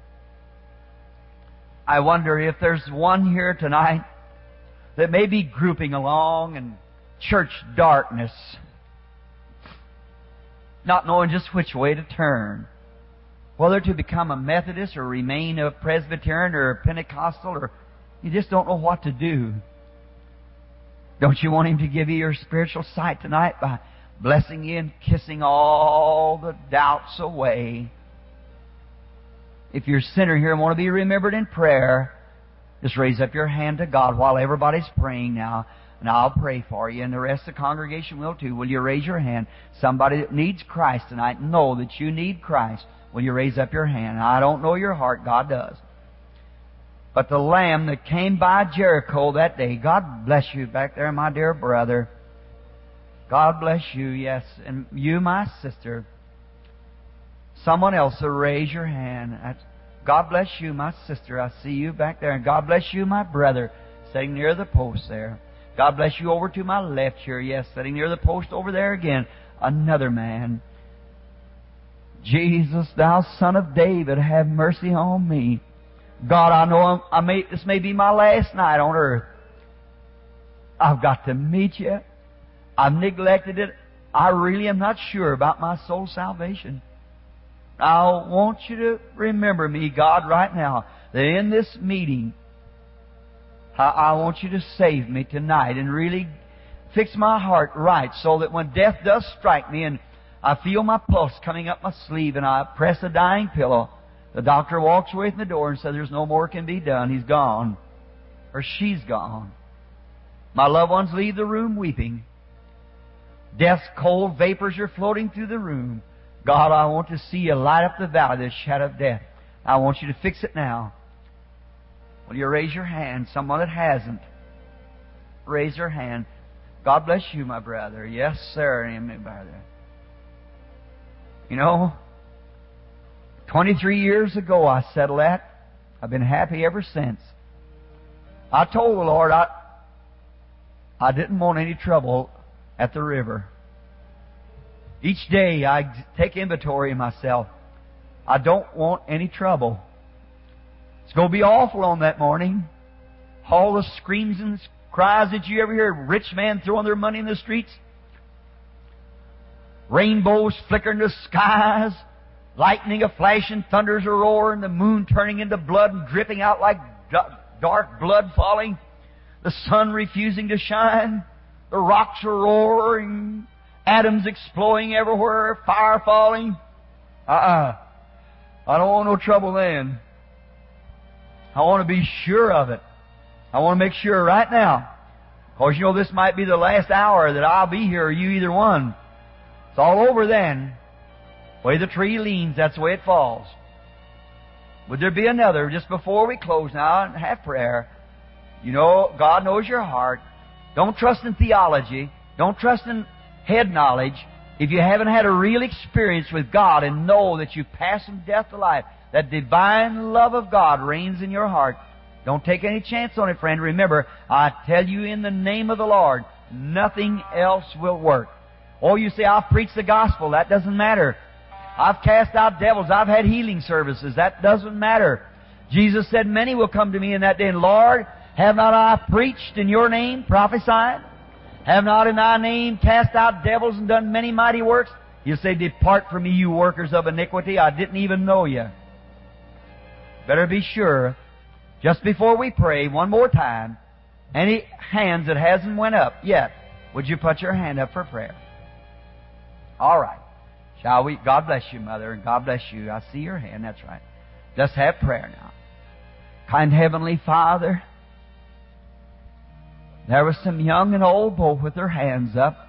S1: I wonder if there's one here tonight that may be grouping along in church darkness, not knowing just which way to turn. Whether to become a Methodist or remain a Presbyterian or a Pentecostal, or you just don't know what to do. Don't you want Him to give you your spiritual sight tonight by blessing you and kissing all the doubts away? If you're a sinner here and want to be remembered in prayer, just raise up your hand to God while everybody's praying now. And I'll pray for you, and the rest of the congregation will too. Will you raise your hand? Somebody that needs Christ tonight, know that you need Christ. Will you raise up your hand? I don't know your heart, God does. But the Lamb that came by Jericho that day, God bless you back there, my dear brother. God bless you, yes. And you, my sister. Someone else will raise your hand. God bless you, my sister. I see you back there. And God bless you, my brother, sitting near the post there. God bless you over to my left here. Yes, sitting near the post over there again. Another man. Jesus, thou Son of David, have mercy on me. God, I know this may be my last night on earth. I've got to meet you. I've neglected it. I really am not sure about my soul's salvation. I want you to remember me, God, right now, that in this meeting, I want you to save me tonight and really fix my heart right so that when death does strike me and I feel my pulse coming up my sleeve and I press a dying pillow, the doctor walks away from the door and says, there's no more can be done. He's gone. Or she's gone. My loved ones leave the room weeping. Death's cold vapors are floating through the room. God, I want to see you light up the valley of the shadow of death. I want you to fix it now. Will you raise your hand? Someone that hasn't. Raise your hand. God bless you, my brother. Yes, sir, my brother. You know, 23 years ago I settled that. I've been happy ever since. I told the Lord I didn't want any trouble at the river. Each day I take inventory of myself. I don't want any trouble. It's going to be awful on that morning. All the screams and cries that you ever hear, rich men throwing their money in the streets, rainbows flickering the skies, lightning a-flashing, thunders a-roaring, the moon turning into blood and dripping out like dark blood falling, the sun refusing to shine, the rocks are roaring, atoms exploding everywhere, fire falling. I don't want no trouble then. I want to be sure of it. I want to make sure right now. Because you know this might be the last hour that I'll be here, or you either one. It's all over then. The way the tree leans, that's the way it falls. Would there be another, just before we close now and have prayer? You know, God knows your heart. Don't trust in theology. Don't trust in head knowledge. If you haven't had a real experience with God and know that you've passed from death to life, that divine love of God reigns in your heart, Don't take any chance on it, friend. Remember, I tell you in the name of the Lord, nothing else will work. Oh, you say, I've preached the gospel. That doesn't matter. I've cast out devils. I've had healing services. That doesn't matter. Jesus said, many will come to me in that day, and Lord, have not I preached in your name, prophesied? Have not in thy name cast out devils and done many mighty works? You say, depart from me, you workers of iniquity. I didn't even know you. Better be sure, just before we pray, one more time, any hands that hasn't went up yet, would you put your hand up for prayer? All right. Shall we? God bless you, Mother, and God bless you. I see your hand. That's right. Let's have prayer now. Kind Heavenly Father, there was some young and old both with their hands up.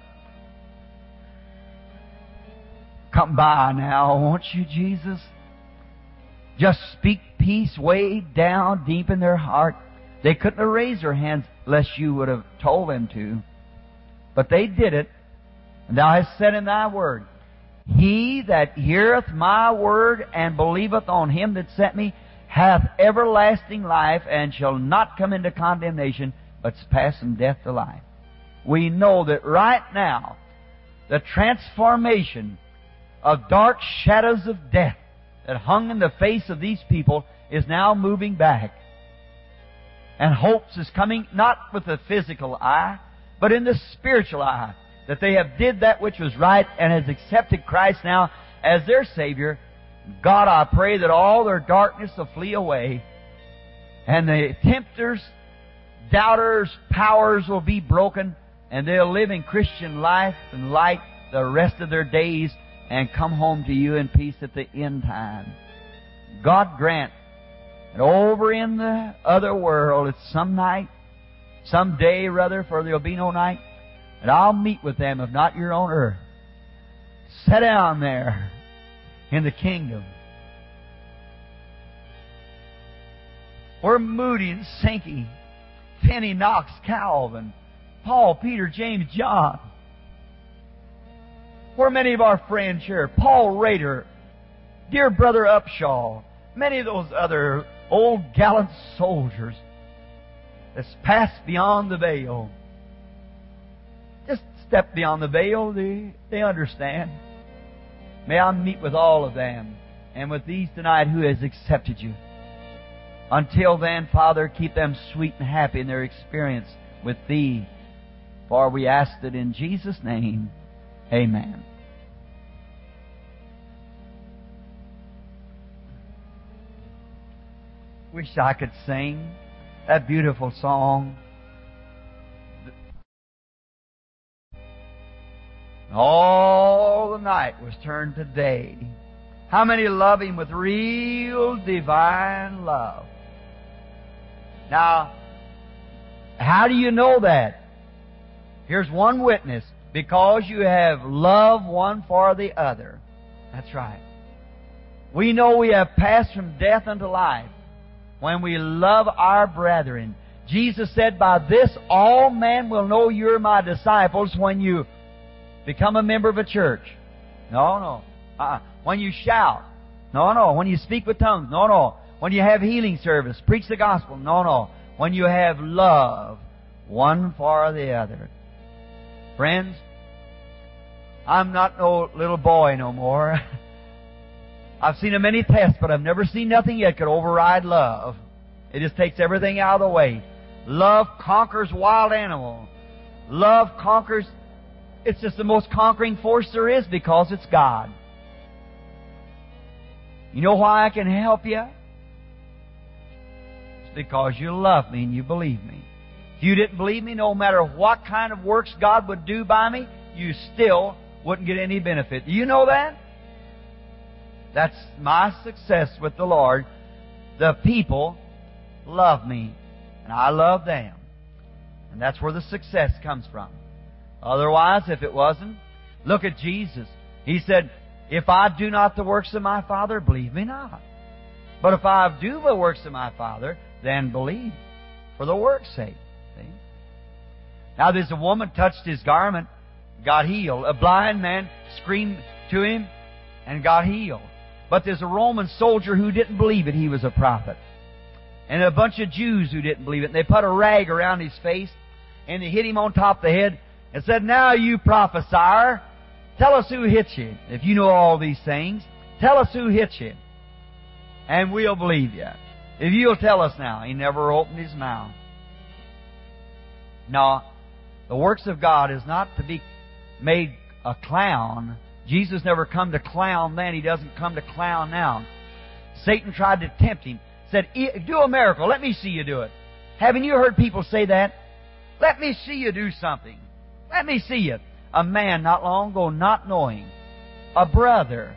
S1: Come by now, won't you, Jesus? Just speak peace way down deep in their heart. They couldn't have raised their hands unless you would have told them to. But they did it. And Thou hast said in Thy Word, He that heareth my word and believeth on Him that sent me hath everlasting life and shall not come into condemnation, but is passed from death to life. We know that right now, the transformation of dark shadows of death that hung in the face of these people is now moving back. And hopes is coming not with the physical eye, but in the spiritual eye, that they have did that which was right and has accepted Christ now as their Savior. God, I pray that all their darkness will flee away, and the tempters, doubters, powers will be broken, and they'll live in Christian life and light the rest of their days and come home to You in peace at the end time. God grant that over in the other world, it's some night, some day rather, for there'll be no night, and I'll meet with them, if not Your own earth. Sit down there in the kingdom. Where Moody and Sankey, Finney, Knox, Calvin, Paul, Peter, James, John. Where many of our friends here, Paul Rader, dear Brother Upshaw, many of those other old gallant soldiers that's passed beyond the veil. Just step beyond the veil, they understand. May I meet with all of them, and with these tonight who has accepted You. Until then, Father, keep them sweet and happy in their experience with Thee. For we ask it in Jesus' name. Amen. Wish I could sing that beautiful song. All the night was turned to day. How many love Him with real divine love? Now, how do you know that? Here's one witness. Because you have love one for the other. That's right. We know we have passed from death unto life when we love our brethren. Jesus said, by this all men will know you're My disciples when you become a member of a church. No. When you shout. No. When you speak with tongues. No. When you have healing service. Preach the gospel. No. When you have love one for the other. Friends, I'm not no little boy no more. I've seen a many tests, but I've never seen nothing yet could override love. It just takes everything out of the way. Love conquers wild animal. Love conquers... It's just the most conquering force there is because it's God. You know why I can help you? It's because you love Me and you believe Me. If you didn't believe Me, no matter what kind of works God would do by me, you still wouldn't get any benefit. Do you know that? That's my success with the Lord. The people love Me, and I love them. And that's where the success comes from. Otherwise, if it wasn't, look at Jesus. He said, if I do not the works of My Father, believe Me not. But if I do the works of My Father, then believe, for the work's sake. See? Now there's a woman touched His garment, got healed. A blind man screamed to Him and got healed. But there's a Roman soldier who didn't believe it. He was a prophet. and a bunch of Jews who didn't believe it. And they put a rag around his face, and they hit him on top of the head, and said, "Now you prophesier, tell us who hit you. If you know all these things, tell us who hit you, and we'll believe you. If you'll tell us now." He never opened his mouth. No, the works of God is not to be made a clown. Jesus never come to clown then. He doesn't come to clown now. Satan tried to tempt him. Said, "Do a miracle. Let me see you do it." Haven't you heard people say that? Let me see you do something. Let me see you. A man not long ago, not knowing, a brother,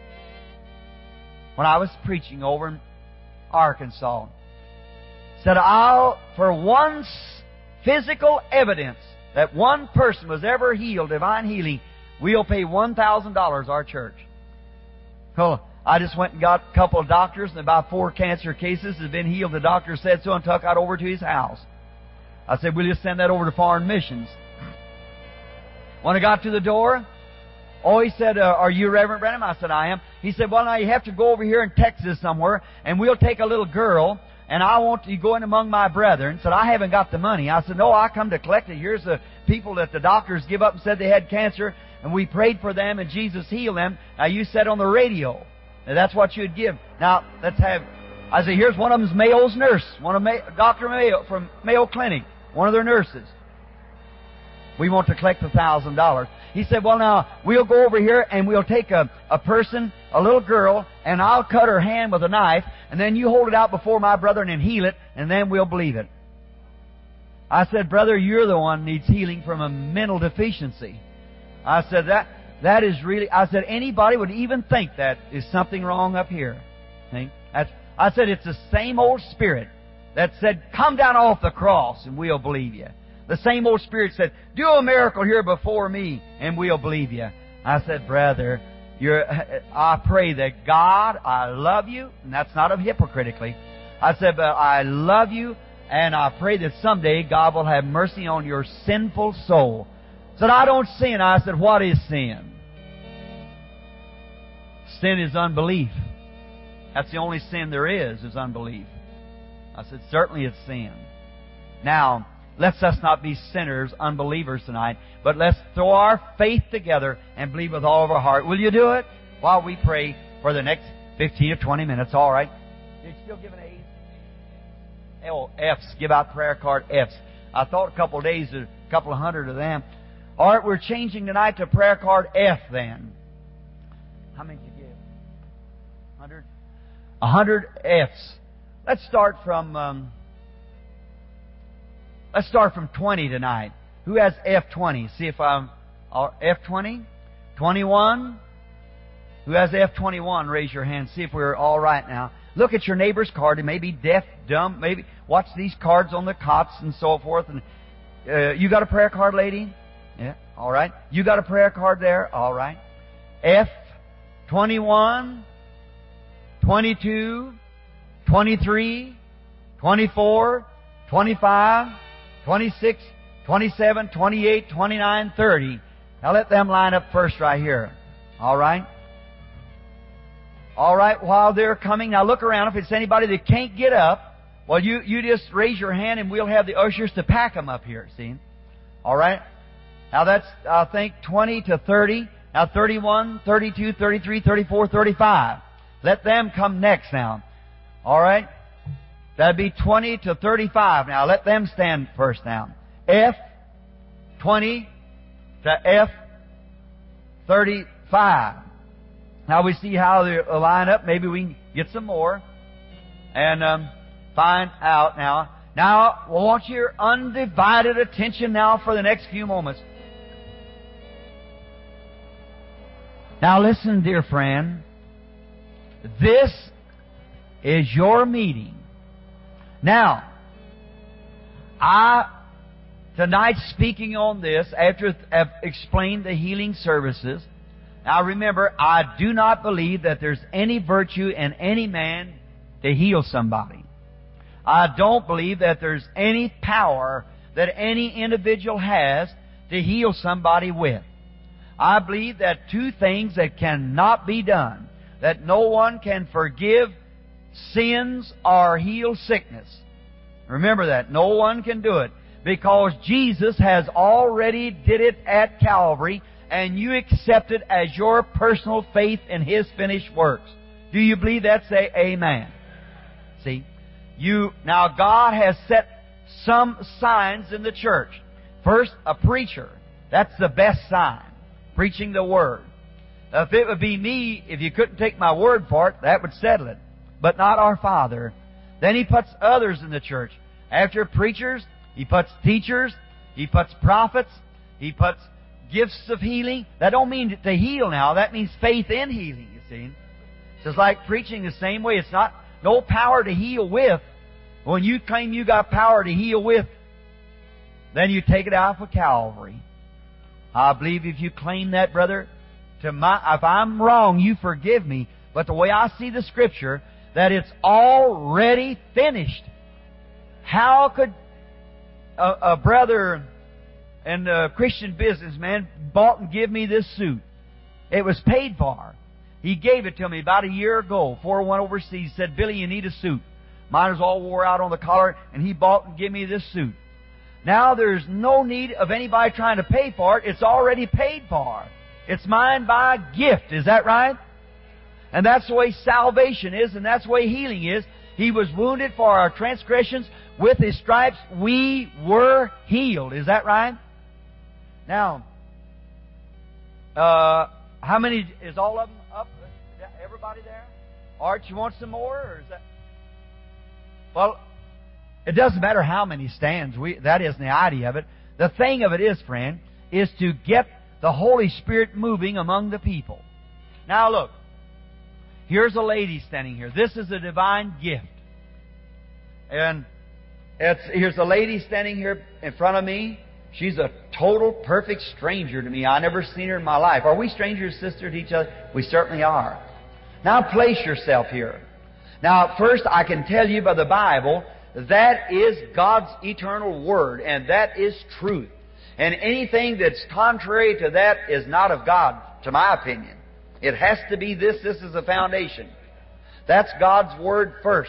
S1: when I was preaching over in Arkansas, said, for one physical evidence that one person was ever healed, divine healing, we'll pay $1,000, our church. Well, I just went and got a couple of doctors, and about 4 cancer cases have been healed. The doctor said so, and took out over to his house. I said, "We'll just send that over to foreign missions." When I got to the door, he said, "Are you Reverend Branham?" I said, "I am." He said, "Well, now you have to go over here in Texas somewhere, and we'll take a little girl, and I want you to go in among my brethren." Said, "I haven't got the money." I said, "No, I come to collect it. Here's the people that the doctors give up and said they had cancer, and we prayed for them, and Jesus healed them. Now you said on the radio, and that's what you'd give. Now, let's have..." I said, "Here's one of them's Mayo's nurse, Dr. Mayo from Mayo Clinic, one of their nurses. We want to collect $1,000. He said, "Well, now, we'll go over here and we'll take a person, a little girl, and I'll cut her hand with a knife, and then you hold it out before my brethren and heal it, and then we'll believe it." I said, "Brother, you're the one who needs healing from a mental deficiency." I said, that is really... I said, anybody would even think that is something wrong up here. See? I said, it's the same old spirit that said, "Come down off the cross and we'll believe you." The same old spirit said, "Do a miracle here before me and we'll believe you." I said, "Brother, I pray that God, I love you," and that's not hypocritically. I said, "But I love you, and I pray that someday God will have mercy on your sinful soul." Said, "I don't sin." I said, "What is sin?" Sin is unbelief. That's the only sin there is unbelief. I said, "Certainly it's sin." Now, let's us not be sinners, unbelievers tonight, but let's throw our faith together and believe with all of our heart. Will you do it while we pray for the next 15 or 20 minutes? All right. Did you still give an A's? Oh, F's. Give out prayer card F's. I thought a couple of days, a couple of hundred of them. All right, we're changing tonight to prayer card F then. How many did you give? 100? 100 F's. Let's start from 20 tonight. Who has F20? See if I'm... F20? 21? Who has F21? Raise your hand. See if we're all right now. Look at your neighbor's card. He may be deaf, dumb, maybe. Watch these cards on the cots and so forth. And you got a prayer card, lady? Yeah, all right. You got a prayer card there? All right. F21, 22, 23, 24, 25, 26, 27, 28, 29, 30. Now let them line up first right here. All right? All right, while they're coming, now look around. If it's anybody that can't get up, well, you just raise your hand and we'll have the ushers to pack them up here, see? All right? Now that's, I think, 20 to 30. Now 31, 32, 33, 34, 35. Let them come next now. All right? That'd be 20 to 35. Now let them stand first now. F20 to F35. Now we see how they line up. Maybe we can get some more and find out now. Now, I want your undivided attention now for the next few moments. Now listen, dear friend. This is your meeting. Now, tonight speaking on this, after I've explained the healing services, now remember, I do not believe that there's any virtue in any man to heal somebody. I don't believe that there's any power that any individual has to heal somebody with. I believe that two things that cannot be done, that no one can forgive sins or heal sickness. Remember that. No one can do it, because Jesus has already did it at Calvary, and you accept it as your personal faith in His finished works. Do you believe that? Say amen. See? Now God has set some signs in the church. First, a preacher. That's the best sign. Preaching the Word. Now, if it would be me, if you couldn't take my word for it, that would settle it. But not our Father. Then He puts others in the church. After preachers, He puts teachers, He puts prophets, He puts gifts of healing. That don't mean to heal now. That means faith in healing, you see. Just like preaching the same way. It's not no power to heal with. When you claim you got power to heal with, then you take it out for Calvary. I believe if you claim that, brother, if I'm wrong, you forgive me. But the way I see the Scripture, that it's already finished. How could a brother and a Christian businessman bought and give me this suit? It was paid for. He gave it to me about a year ago before I went overseas. He said, "Billy, you need a suit." Mine was all wore out on the collar, and he bought and gave me this suit. Now there's no need of anybody trying to pay for it. It's already paid for. It's mine by gift. Is that right? And that's the way salvation is, and that's the way healing is. He was wounded for our transgressions. With His stripes we were healed. Is that right? Now, how many, is all of them up? Everybody there? Art, you want some more? Or is that? Well, it doesn't matter how many stands. That isn't the idea of it. The thing of it is, friend, is to get the Holy Spirit moving among the people. Now look, here's a lady standing here. This is a divine gift. And here's a lady standing here in front of me. She's a total, perfect stranger to me. I never seen her in my life. Are we strangers, sister, to each other? We certainly are. Now place yourself here. Now, first I can tell you by the Bible, that is God's eternal Word, and that is truth. And anything that's contrary to that is not of God, to my opinion. It has to be this. This is the foundation. That's God's Word first.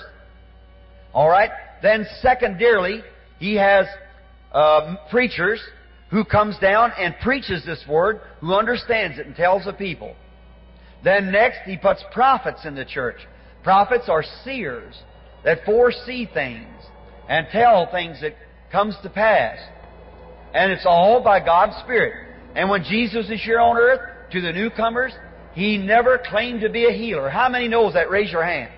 S1: All right? Then secondarily, He has preachers who comes down and preaches this Word, who understands it and tells the people. Then next, He puts prophets in the church. Prophets are seers that foresee things and tell things that comes to pass. And it's all by God's Spirit. And when Jesus is here on earth, to the newcomers, He never claimed to be a healer. How many knows that? Raise your hand.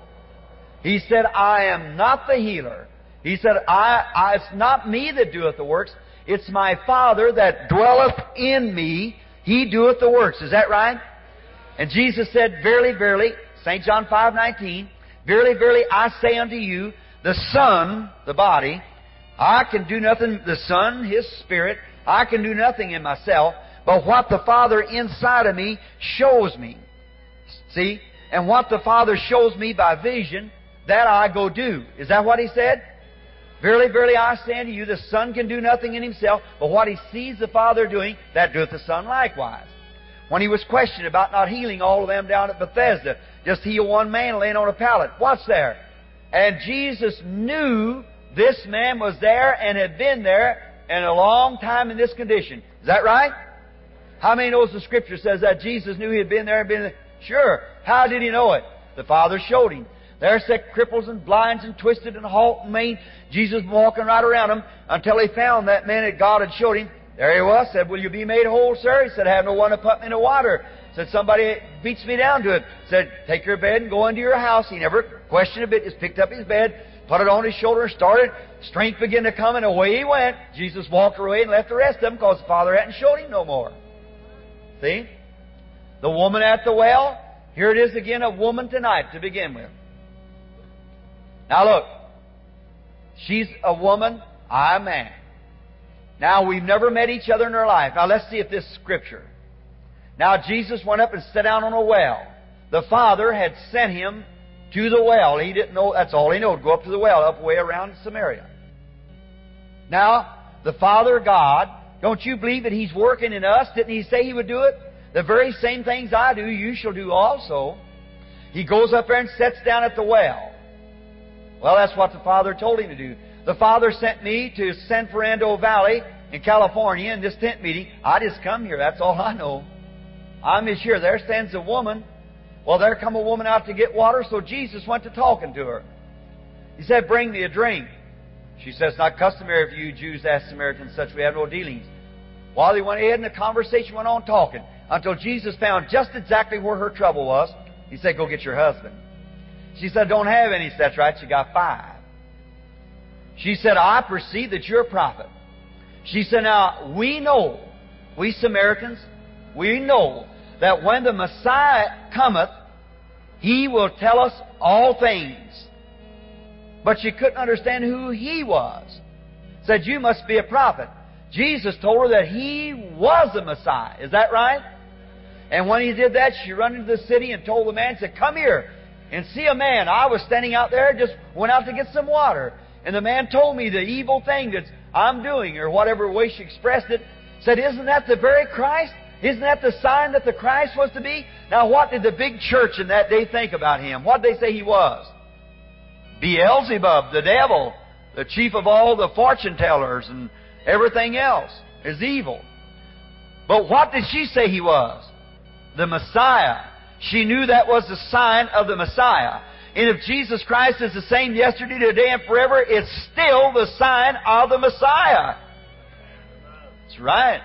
S1: He said, "I am not the healer." He said, it's not me that doeth the works. It's my Father that dwelleth in me. He doeth the works. Is that right? And Jesus said, "Verily, verily," St. John 5:19, "Verily, verily, I say unto you, the Son," the body, "I can do nothing," the Son, His Spirit, "I can do nothing in myself, but what the Father inside of me shows me." See? And what the Father shows me by vision, that I go do. Is that what He said? "Verily, verily, I say unto you, the Son can do nothing in Himself, but what He sees the Father doing, that doeth the Son likewise." When He was questioned about not healing all of them down at Bethesda, just heal one man laying on a pallet. What's there? And Jesus knew this man was there and had been there in a long time in this condition. Is that right? How many knows the Scripture says that Jesus knew He had been there and been there? Sure. How did He know it? The Father showed Him. There sat cripples and blinds and twisted and halt and maimed. Jesus walking right around them until He found that man that God had showed Him. There he was. Said, "Will you be made whole, sir?" He said, "I have no one to put me in the water." Said, "Somebody beats me down to it." Said, "Take your bed and go into your house." He never questioned a bit. Just picked up his bed, put it on his shoulder, started. Strength began to come, and away he went. Jesus walked away and left the rest of them because the Father hadn't showed him no more. See? The woman at the well. Here it is again, a woman tonight to begin with. Now look. She's a woman, I'm a man. Now, we've never met each other in our life. Now, let's see if this is Scripture. Now, Jesus went up and sat down on a well. The Father had sent Him to the well. He didn't know, that's all He knew, go up to the well, up way around Samaria. Now, the Father God, don't you believe that He's working in us? Didn't He say He would do it? The very same things I do, you shall do also. He goes up there and sits down at the well. Well, that's what the Father told him to do. The Father sent me to San Fernando Valley in California in this tent meeting. I just come here. That's all I know. I'm just here. There stands a woman. Well, there come a woman out to get water, so Jesus went to talking to her. He said, bring me a drink. She says, not customary for you Jews to ask Samaritans such. We have no dealings. While they went ahead and the conversation went on talking, until Jesus found just exactly where her trouble was. He said, go get your husband. She said, don't have any. That's right. She got 5. She said, I perceive that you're a prophet. She said, now, we know, we Samaritans, we know that when the Messiah cometh, He will tell us all things. But she couldn't understand who He was. Said, you must be a prophet. Jesus told her that He was the Messiah. Is that right? And when He did that, she ran into the city and told the man, said, come here and see a man. I was standing out there, just went out to get some water. And the man told me the evil thing that I'm doing, or whatever way she expressed it. Said, isn't that the very Christ? Isn't that the sign that the Christ was to be? Now, what did the big church in that day think about Him? What did they say He was? Beelzebub, the devil, the chief of all the fortune tellers and everything else is evil. But what did she say He was? The Messiah. She knew that was the sign of the Messiah. And if Jesus Christ is the same yesterday, today, and forever, it's still the sign of the Messiah. That's right.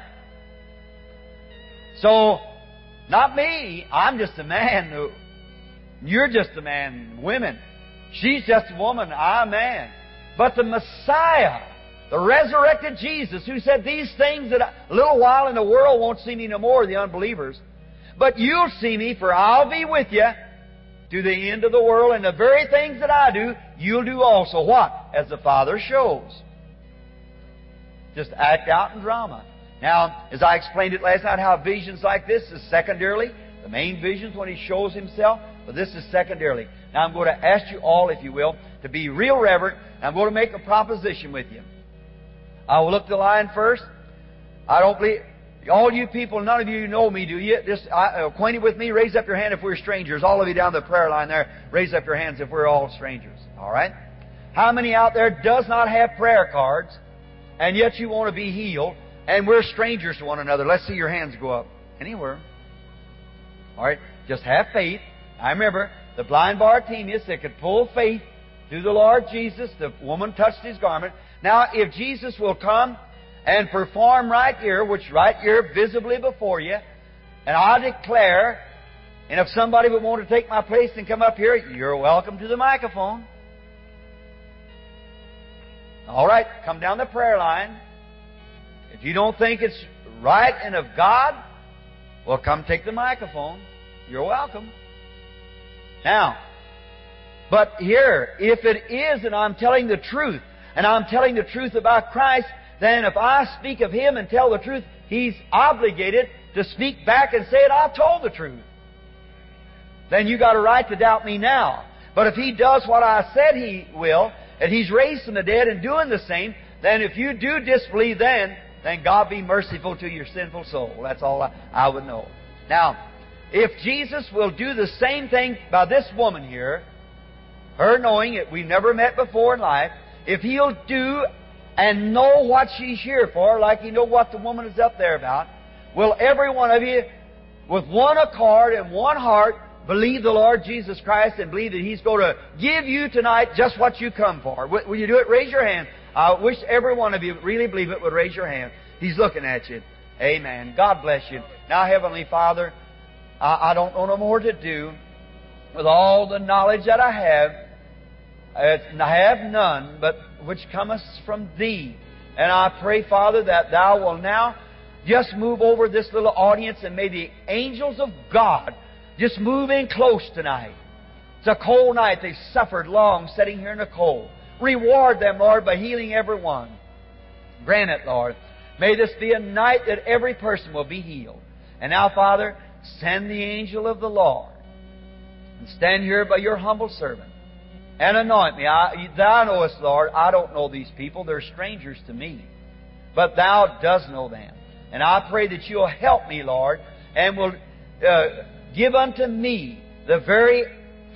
S1: So, not me. I'm just a man. You're just a man. Women. She's just a woman. I'm a man. But the Messiah, the resurrected Jesus, who said these things that a little while in the world won't see me no more, the unbelievers. But you'll see me, for I'll be with you to the end of the world, and the very things that I do, you'll do also. What? As the Father shows. Just act out in drama. Now, as I explained it last night, how visions like this is secondarily. The main vision's when He shows Himself, but this is secondarily. Now, I'm going to ask you all, if you will, to be real reverent. I'm going to make a proposition with you. I will look the line first. I don't believe... All you people, none of you know me, do you? Just acquainted with me, raise up your hand if we're strangers. All of you down the prayer line there, raise up your hands if we're all strangers. All right? How many out there does not have prayer cards, and yet you want to be healed, and we're strangers to one another? Let's see your hands go up. Anywhere. All right? Just have faith. I remember the blind Bartimaeus that could pull faith through the Lord Jesus. The woman touched His garment. Now, if Jesus will come and perform right here, which right here visibly before you, and I declare, and if somebody would want to take my place and come up here, you're welcome to the microphone. All right, come down the prayer line. If you don't think it's right and of God, well, come take the microphone. You're welcome. Now, but here, if it is and I'm telling the truth, and I'm telling the truth about Christ, then if I speak of Him and tell the truth, He's obligated to speak back and say it, I've told the truth. Then you got a right to doubt me now. But if He does what I said He will, and He's raised from the dead and doing the same, then if you do disbelieve then God be merciful to your sinful soul. That's all I would know. Now, if Jesus will do the same thing by this woman here, her knowing it, we've never met before in life, if He'll do and know what she's here for, like you know what the woman is up there about, will every one of you, with one accord and one heart, believe the Lord Jesus Christ and believe that He's going to give you tonight just what you come for? Will you do it? Raise your hand. I wish every one of you really believe it would raise your hand. He's looking at you. Amen. God bless you. Now, Heavenly Father, I don't know no more to do with all the knowledge that I have. I have none, but which cometh from Thee. And I pray, Father, that Thou will now just move over this little audience, and may the angels of God just move in close tonight. It's a cold night. They've suffered long sitting here in the cold. Reward them, Lord, by healing every one. Grant it, Lord. May this be a night that every person will be healed. And now, Father, send the angel of the Lord and stand here by Your humble servant and anoint me. Thou knowest, Lord, I don't know these people. They're strangers to me. But Thou dost know them. And I pray that You'll help me, Lord, and will give unto me the very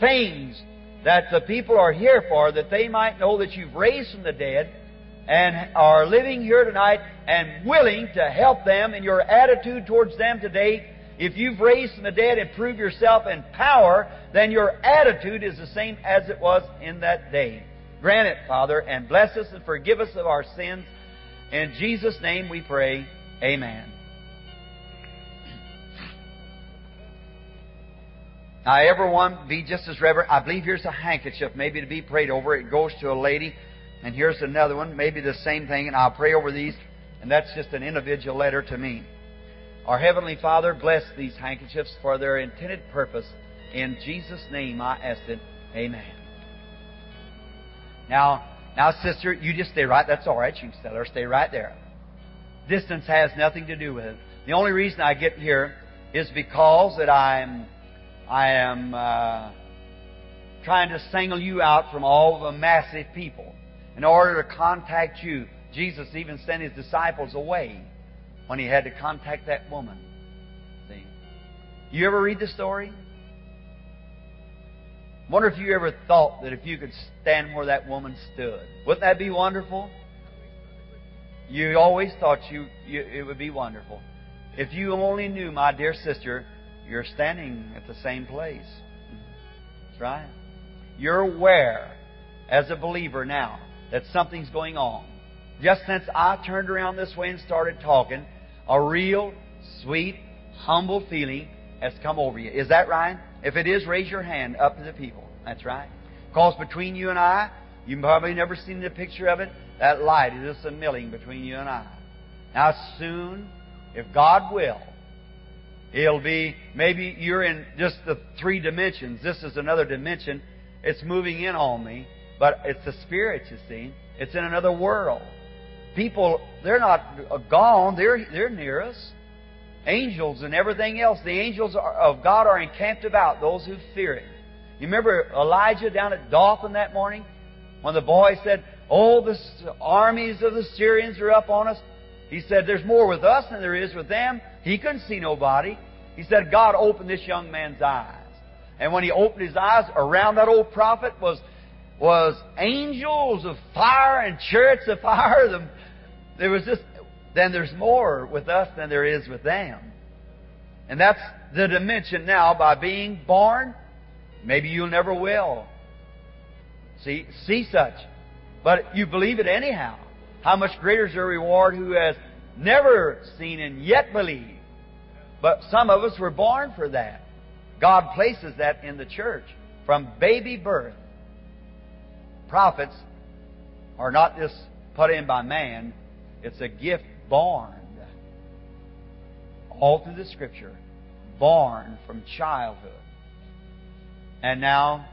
S1: things that the people are here for, that they might know that You've raised from the dead and are living here tonight and willing to help them in Your attitude towards them today. If You've raised from the dead and proved Yourself in power, then Your attitude is the same as it was in that day. Grant it, Father, and bless us and forgive us of our sins. In Jesus' name we pray. Amen. Now, everyone, be just as reverent. I believe here's a handkerchief, maybe to be prayed over. It goes to a lady. And here's another one, maybe the same thing, and I'll pray over these. And that's just an individual letter to me. Our Heavenly Father, bless these handkerchiefs for their intended purpose. In Jesus' name I ask it. Amen. Now, sister, you just stay right. That's all right. You can tell her, stay right there. Distance has nothing to do with it. The only reason I get here is because that I am trying to single you out from all the massive people. In order to contact you, Jesus even sent His disciples away when He had to contact that woman. See? You ever read the story? Wonder if you ever thought that if you could stand where that woman stood. Wouldn't that be wonderful? You always thought it would be wonderful. If you only knew, my dear sister, you're standing at the same place. That's right. You're aware, as a believer now, that something's going on. Just since I turned around this way and started talking, a real, sweet, humble feeling has come over you. Is that right? If it is, raise your hand up to the people. That's right. Because between you and I, you've probably never seen the picture of it, that light is just a milling between you and I. Now soon, if God will, it'll be, maybe you're in just the 3 dimensions. This is another dimension. It's moving in on me. But it's the Spirit, you see. It's in another world. People, they're not gone. They're near us. Angels and everything else. The angels of God are encamped about those who fear Him. You remember Elijah down at Dothan that morning? When the boy said, "Oh, the armies of the Syrians are up on us." He said, "There's more with us than there is with them." He couldn't see nobody. He said, God opened this young man's eyes. And when He opened his eyes, around that old prophet was angels of fire and chariots of fire. There was just, then there's more with us than there is with them. And that's the dimension now by being born. Maybe you'll never will see such. But you believe it anyhow. How much greater is the reward who has never seen and yet believed. But some of us were born for that. God places that in the church from baby birth. Prophets are not just put in by man. It's a gift born. All through the Scripture. Born from childhood. And now,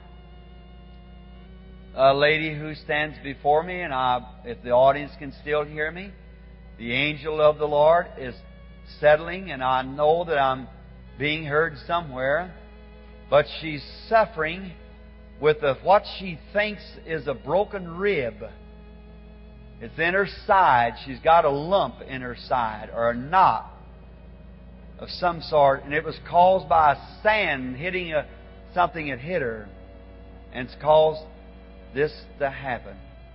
S1: a lady who stands before me, and if the audience can still hear me, the angel of the Lord is settling, and I know that I'm being heard somewhere, but she's suffering with what she thinks is a broken rib. It's in her side. She's got a lump in her side, or a knot of some sort, and it was caused by sand hitting something that hit her, and it's caused this to happen.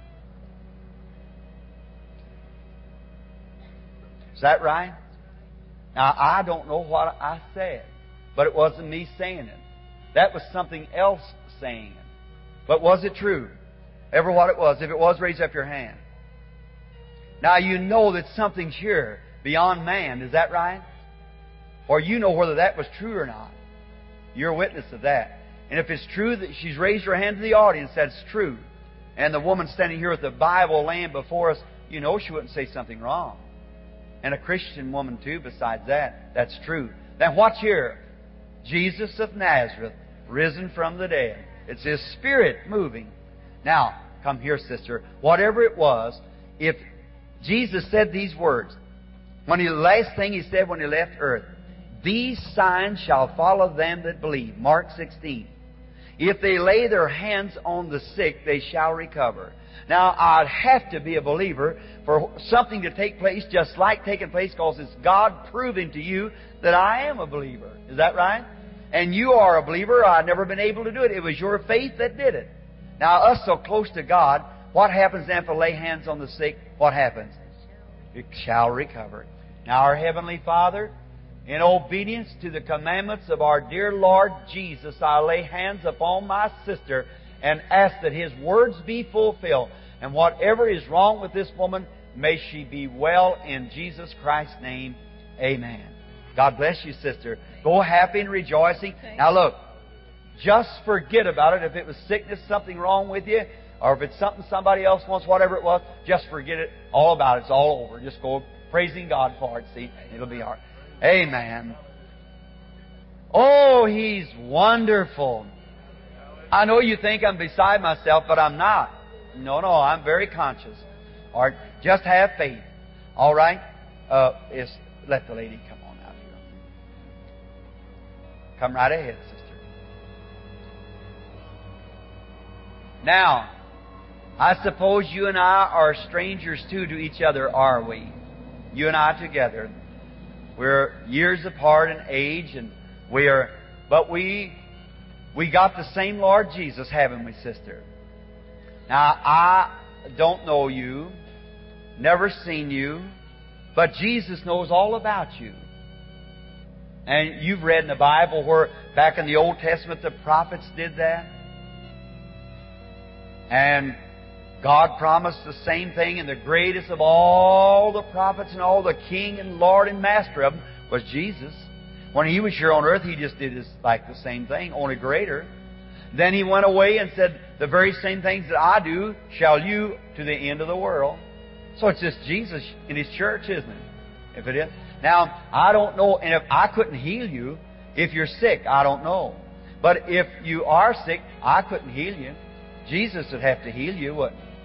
S1: Is that right? Now, I don't know what I said, but it wasn't me saying it. That was something else saying it. But was it true? Ever what it was? If it was, raise up your hand. Now, you know that something's here beyond man. Is that right? Or you know whether that was true or not. You're a witness of that. And if it's true that she's raised her hand to the audience, that's true. And the woman standing here with the Bible laying before us, you know she wouldn't say something wrong. And a Christian woman too, besides that. That's true. Then watch here. Jesus of Nazareth, risen from the dead. It's His Spirit moving. Now, come here, sister. Whatever it was, if Jesus said these words, last thing He said when He left earth, "These signs shall follow them that believe." Mark 16. If they lay their hands on the sick, they shall recover. Now, I'd have to be a believer for something to take place just like taking place, because it's God proving to you that I am a believer. Is that right? And you are a believer. I've never been able to do it. It was your faith that did it. Now, us so close to God, what happens then if I lay hands on the sick? What happens? It shall recover. Now, our Heavenly Father, in obedience to the commandments of our dear Lord Jesus, I lay hands upon my sister and ask that His words be fulfilled. And whatever is wrong with this woman, may she be well in Jesus Christ's name. Amen. God bless you, sister. Go happy and rejoicing. Now look, just forget about it. If it was sickness, something wrong with you, or if it's something somebody else wants, whatever it was, just forget it all about it. It's all over. Just go praising God for it, see? It'll be all right. Amen. Oh, He's wonderful. I know you think I'm beside myself, but I'm not. No, I'm very conscious. All right, just have faith. All right? Let the lady come on out here. Come right ahead, sister. Now, I suppose you and I are strangers too to each other, are we? You and I together. We're years apart in age, and but we got the same Lord Jesus, haven't we, sister? Now, I don't know you, never seen you, but Jesus knows all about you. And you've read in the Bible where back in the Old Testament the prophets did that. And God promised the same thing, and the greatest of all the prophets and all the King and Lord and Master of them was Jesus. When He was here on earth, He just did like the same thing, only greater. Then He went away and said, the very same things that I do shall you to the end of the world. So it's just Jesus in His church, isn't it? If it is. Now, I don't know, and if I couldn't heal you, if you're sick, I don't know. But if you are sick, I couldn't heal you. Jesus would have to heal you, wouldn't He?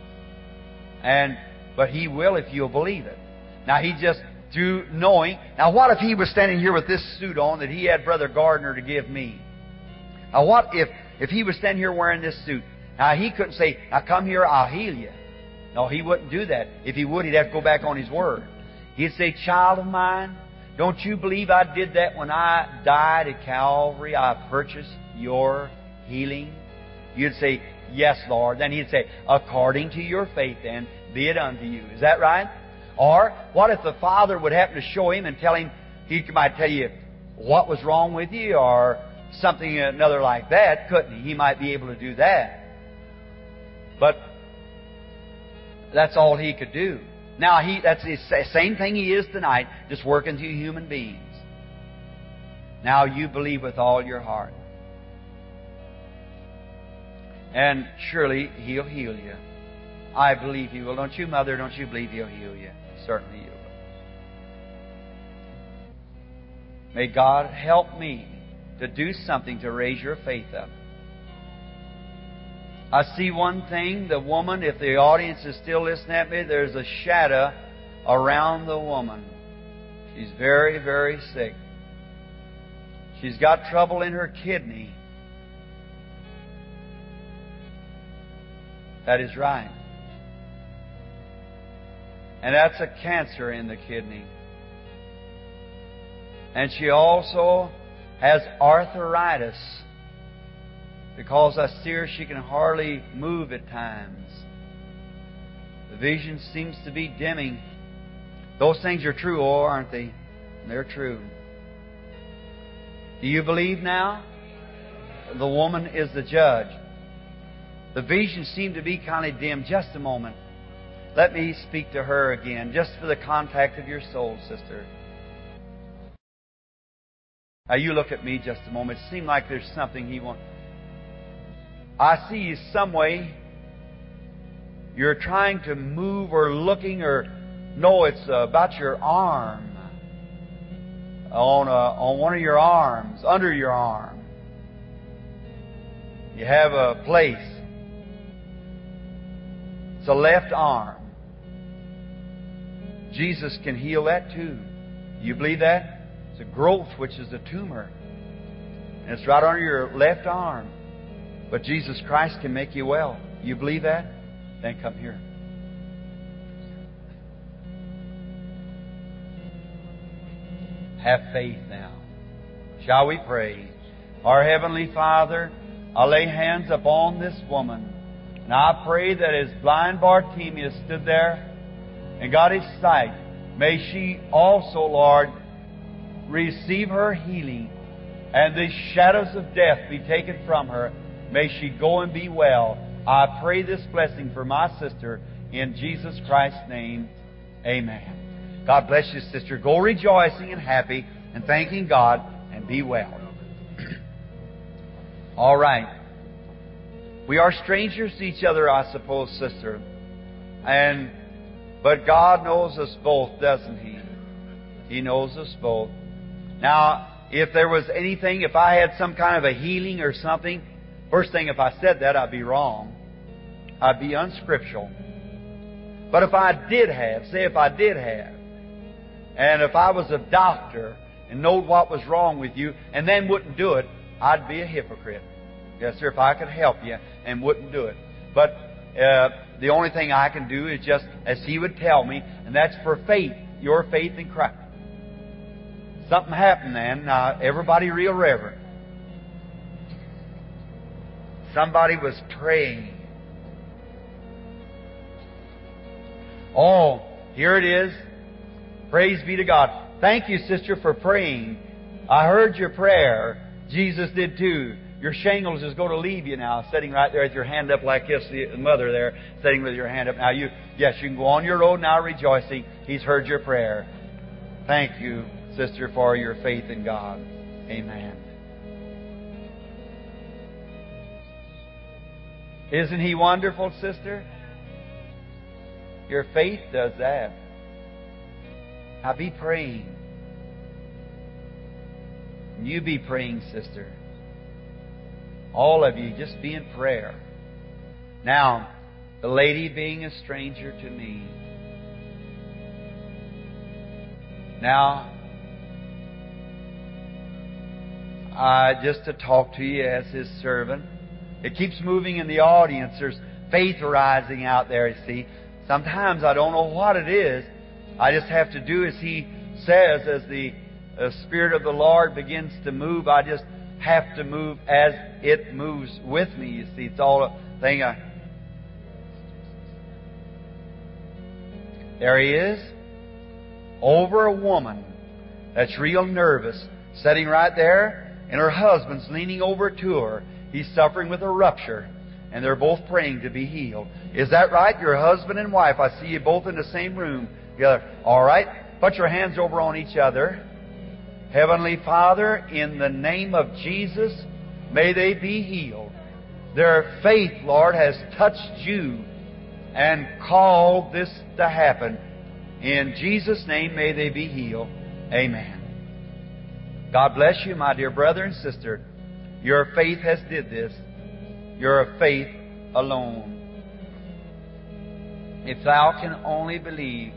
S1: But He will if you'll believe it. Now, He just, through knowing... Now, what if He was standing here with this suit on that He had Brother Gardner to give me? Now, what if He was standing here wearing this suit? Now, He couldn't say, now come here, I'll heal you. No, He wouldn't do that. If He would, He'd have to go back on His word. He'd say, child of mine, don't you believe I did that when I died at Calvary? I purchased your healing. You'd say, yes, Lord. Then He'd say, according to your faith, then, be it unto you. Is that right? Or, what if the Father would happen to show Him and tell Him, He might tell you what was wrong with you, or something another like that, couldn't He? He might be able to do that. But that's all He could do. Now, that's the same thing He is tonight, just working through human beings. Now, you believe with all your heart. And surely He'll heal you. I believe He will. Don't you, Mother? Don't you believe He'll heal you? Certainly He will. May God help me to do something to raise your faith up. I see one thing. The woman, if the audience is still listening at me, there's a shadow around the woman. She's very, very sick. She's got trouble in her kidney. That is right. And that's a cancer in the kidney. And she also has arthritis, because I see her, she can hardly move at times. The vision seems to be dimming. Those things are true, aren't they? They're true. Do you believe now? The woman is the judge. The vision seemed to be kind of dim. Just a moment. Let me speak to her again, just for the contact of your soul, sister. Now, you look at me just a moment. It seems like there's something He wants. I see you some way. You're trying to move or looking, or no, it's about your arm. On one of your arms, under your arm. You have a place. It's a left arm. Jesus can heal that too. You believe that? It's a growth, which is a tumor. And it's right under your left arm. But Jesus Christ can make you well. You believe that? Then come here. Have faith now. Shall we pray?
S2: Our Heavenly Father, I lay hands upon this woman, and I pray that as blind Bartimaeus stood there and got his sight, may she also, Lord, receive her healing, and the shadows of death be taken from her. May she go and be well. I pray this blessing for my sister in Jesus Christ's name. Amen. God bless you, sister. Go rejoicing and happy and thanking God, and be well. All right. We are strangers to each other, I suppose, sister. But God knows us both, doesn't He? He knows us both. Now, if there was anything, if I had some kind of a healing or something, first thing, if I said that, I'd be wrong. I'd be unscriptural. But if I did have, and if I was a doctor and knowed what was wrong with you and then wouldn't do it, I'd be a hypocrite. Yes, sir, if I could help you and wouldn't do it. But the only thing I can do is just as He would tell me, and that's for faith, your faith in Christ. Something happened then. Now, everybody real reverent. Somebody was praying. Oh, here it is. Praise be to God. Thank you, sister, for praying. I heard your prayer. Jesus did too. Your shingles is going to leave you now, sitting right there with your hand up like this. The mother there, sitting with your hand up. Now, you can go on your road now rejoicing. He's heard your prayer. Thank you, sister, for your faith in God. Amen. Isn't He wonderful, sister? Your faith does that. Now be praying. You be praying, sister. All of you, just be in prayer. Now, the lady being a stranger to me. Now, just to talk to you as His servant. It keeps moving in the audience. There's faith rising out there, you see. Sometimes I don't know what it is. I just have to do as He says. As the Spirit of the Lord begins to move, I just have to move as it moves with me. You see, it's all a thing. There He is. Over a woman that's real nervous, sitting right there, and her husband's leaning over to her. He's suffering with a rupture, and they're both praying to be healed. Is that right? Your husband and wife. I see you both in the same room together. All right. Put your hands over on each other. Heavenly Father, in the name of Jesus, may they be healed. Their faith, Lord, has touched You and called this to happen. In Jesus' name, may they be healed. Amen. God bless you, my dear brother and sister. Your faith has did this. Your faith alone. If thou can only believe.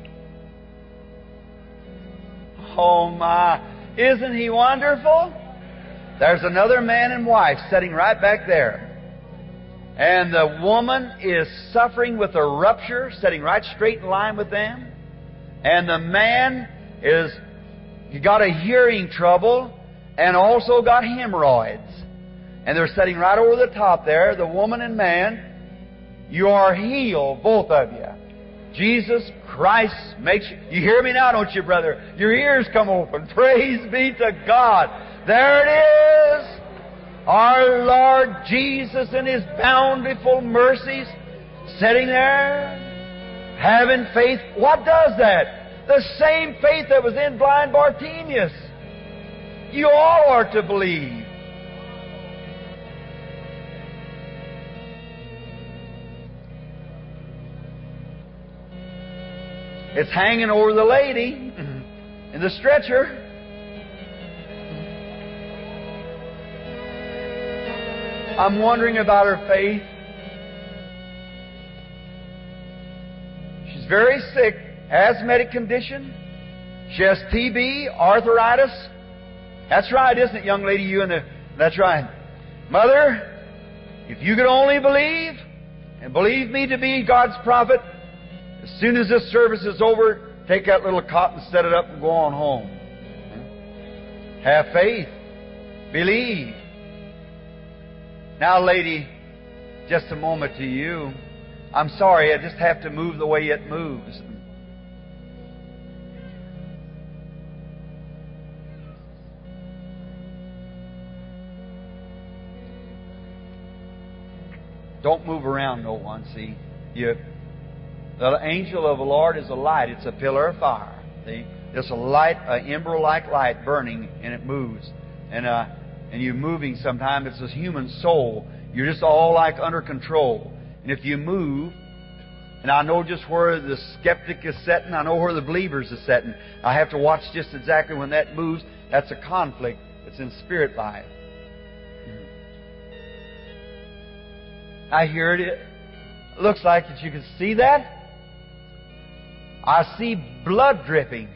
S2: Oh my, isn't He wonderful? There's another man and wife sitting right back there. And the woman is suffering with a rupture, sitting right straight in line with them. And the man he got a hearing trouble and also got hemorrhoids. And they're sitting right over the top there, the woman and man. You are healed, both of you. Jesus Christ makes you hear me now, don't you, brother? Your ears come open. Praise be to God. There it is. Our Lord Jesus in His bountiful mercies, sitting there, having faith. What does that? The same faith that was in blind Bartimaeus. You all are to believe. It's hanging over the lady in the stretcher. I'm wondering about her faith. She's very sick, asthmatic condition. She has TB, arthritis. That's right, isn't it, young lady? That's right. Mother, if you could only believe, and believe me to be God's prophet, as soon as this service is over, take that little cot and set it up and go on home. Have faith. Believe. Now, lady, just a moment to you. I'm sorry, I just have to move the way it moves. Don't move around, no one. See, the angel of the Lord is a light. It's a pillar of fire. See, it's a light, an ember-like light burning, and it moves. And you're moving. Sometimes it's a human soul. You're just all like under control. And if you move, and I know just where the skeptic is sitting, I know where the believers is sitting. I have to watch just exactly when that moves. That's a conflict. It's in spirit life. I hear it. It looks like that you can see that. I see blood dripping.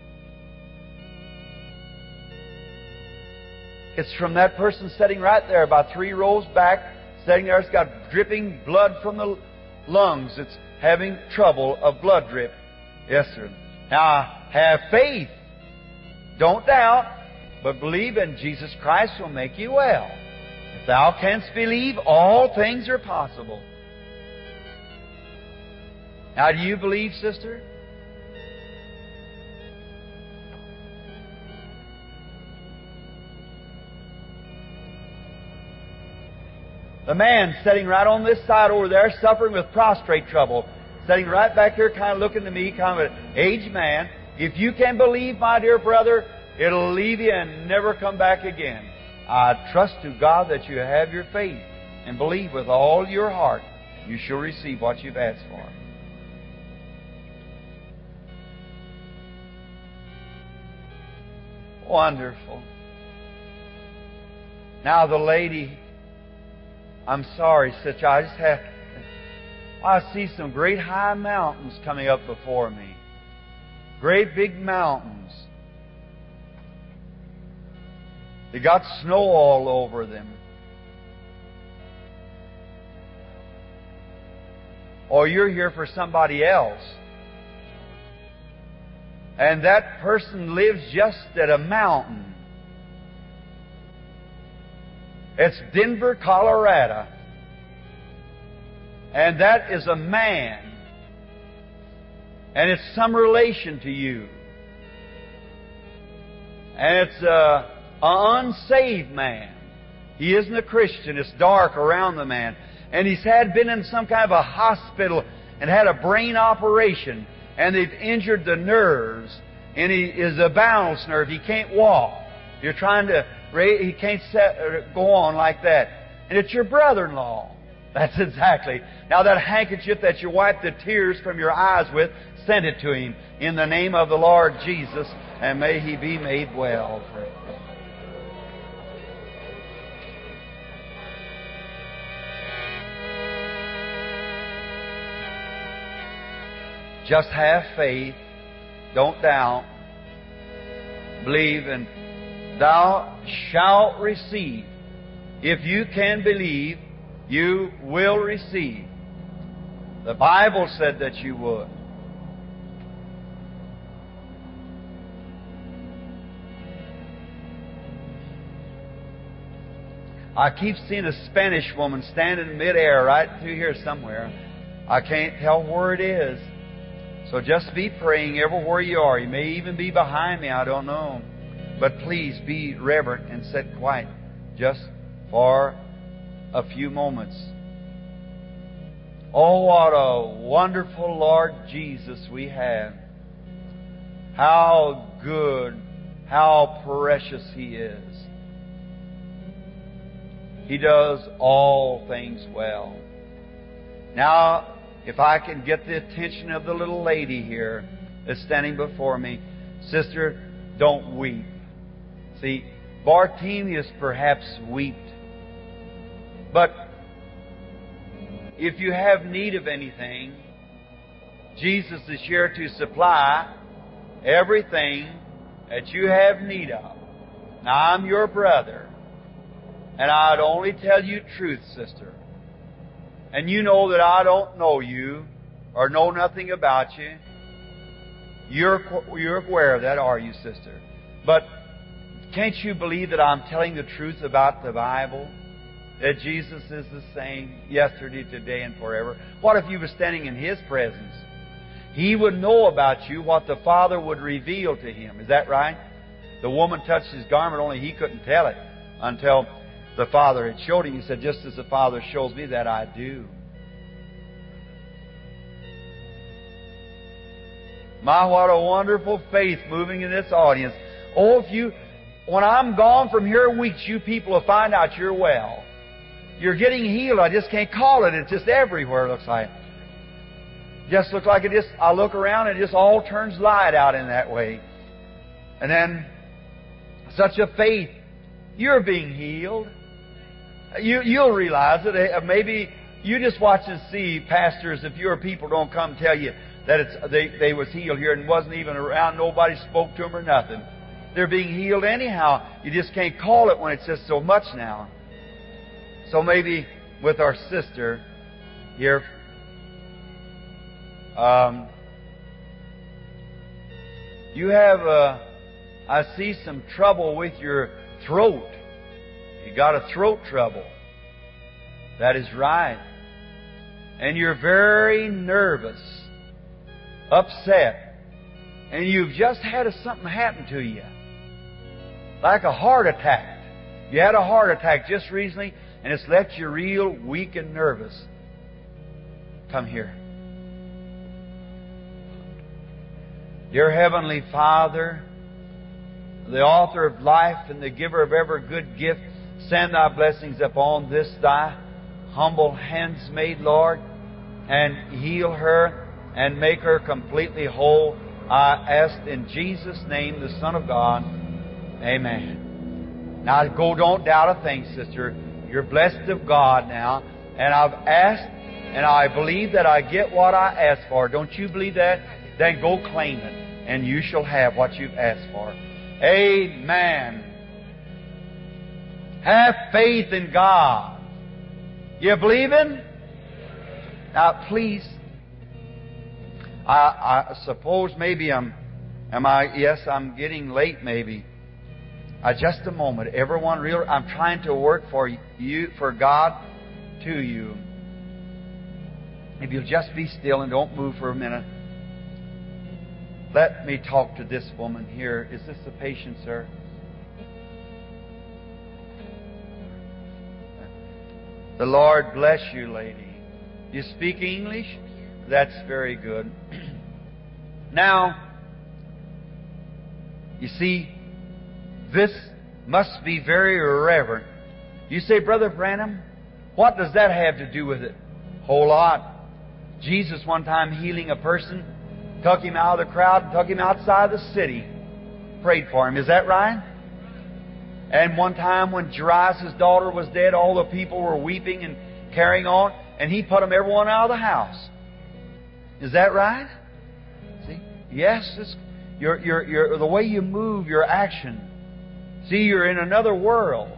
S2: It's from that person sitting right there, about 3 rows back, sitting there. It's got dripping blood from the lungs. It's having trouble of blood drip. Yes, sir. Now, have faith. Don't doubt, but believe in Jesus Christ will make you well. If thou canst believe, all things are possible. Now, do you believe, sister? The man sitting right on this side over there, suffering with prostrate trouble, sitting right back here, kind of looking to me, kind of an aged man. If you can believe, my dear brother, it'll leave you and never come back again. I trust to God that you have your faith and believe with all your heart. You shall receive what you've asked for. Wonderful. Now the lady, I'm sorry, sister, I see some great high mountains coming up before me. Great big mountains. They got snow all over them. Or you're here for somebody else. And that person lives just at a mountain. It's Denver, Colorado. And that is a man. And it's some relation to you. And it's an unsaved man. He isn't a Christian. It's dark around the man. And he's been in some kind of a hospital and had a brain operation. And they've injured the nerves. And he is a balance nerve. He can't walk. You're trying to he can't go on like that. And it's your brother-in-law. That's exactly. Now that handkerchief that you wipe the tears from your eyes with, send it to him in the name of the Lord Jesus, and may he be made well. Just have faith. Don't doubt. Believe, and thou shalt receive. If you can believe, you will receive. The Bible said that you would. I keep seeing a Spanish woman standing in midair right through here somewhere. I can't tell where it is. So just be praying everywhere you are. You may even be behind me, I don't know. But please be reverent and sit quiet just for a few moments. Oh, what a wonderful Lord Jesus we have. How good, how precious He is. He does all things well. Now, if I can get the attention of the little lady here that's standing before me, sister, don't weep. See, Bartimaeus perhaps wept. But if you have need of anything, Jesus is here to supply everything that you have need of. Now, I'm your brother, and I'd only tell you truth, sister. And you know that I don't know you or know nothing about you. You're aware of that, are you, sister? But can't you believe that I'm telling the truth about the Bible? that Jesus is the same yesterday, today, and forever? What if you were standing in His presence? He would know about you what the Father would reveal to Him. Is that right? The woman touched His garment, only He couldn't tell it until the Father had showed Him. He said, just as the Father shows me, that I do. My, what a wonderful faith moving in this audience. Oh, when I'm gone from here weeks, you people will find out you're well. You're getting healed. I just can't call it. It's just everywhere, it looks like. Just looks like I look around and it just all turns light out in that way. And then, such a faith. You're being healed. You'll realize it. Maybe you just watch and see, pastors, if your people don't come tell you that they was healed here and wasn't even around, nobody spoke to them or nothing. They're being healed anyhow. You just can't call it when it's just so much now. So maybe with our sister here, you have, I see some trouble with your throat. You got a throat trouble. That is right. And you're very nervous, upset, and you've just had something happen to you. Like a heart attack. You had a heart attack just recently, and it's left you real weak and nervous. Come here. Dear Heavenly Father, the author of life and the giver of every good gift, send Thy blessings upon this Thy humble handsmaid, Lord, and heal her and make her completely whole. I ask in Jesus' name, the Son of God. Amen. Now don't doubt a thing, sister. You're blessed of God now. And I've asked, and I believe that I get what I asked for. Don't you believe that? Then go claim it, and you shall have what you've asked for. Amen. Have faith in God. You believe in? Now, please, I suppose maybe I'm getting late maybe. Just a moment. Everyone, I'm trying to work for you, for God, to you. If you'll just be still and don't move for a minute. Let me talk to this woman here. Is this the patient, sir? The Lord bless you, lady. You speak English? That's very good. Now, you see, this must be very reverent. You say, Brother Branham, what does that have to do with it? Whole lot. Jesus one time healing a person, took him out of the crowd and took him outside the city. Prayed for him. Is that right? And one time when Jairus' daughter was dead, all the people were weeping and carrying on, and he put them everyone out of the house. Is that right? See? Yes, you're the way you move, your action. See, you're in another world.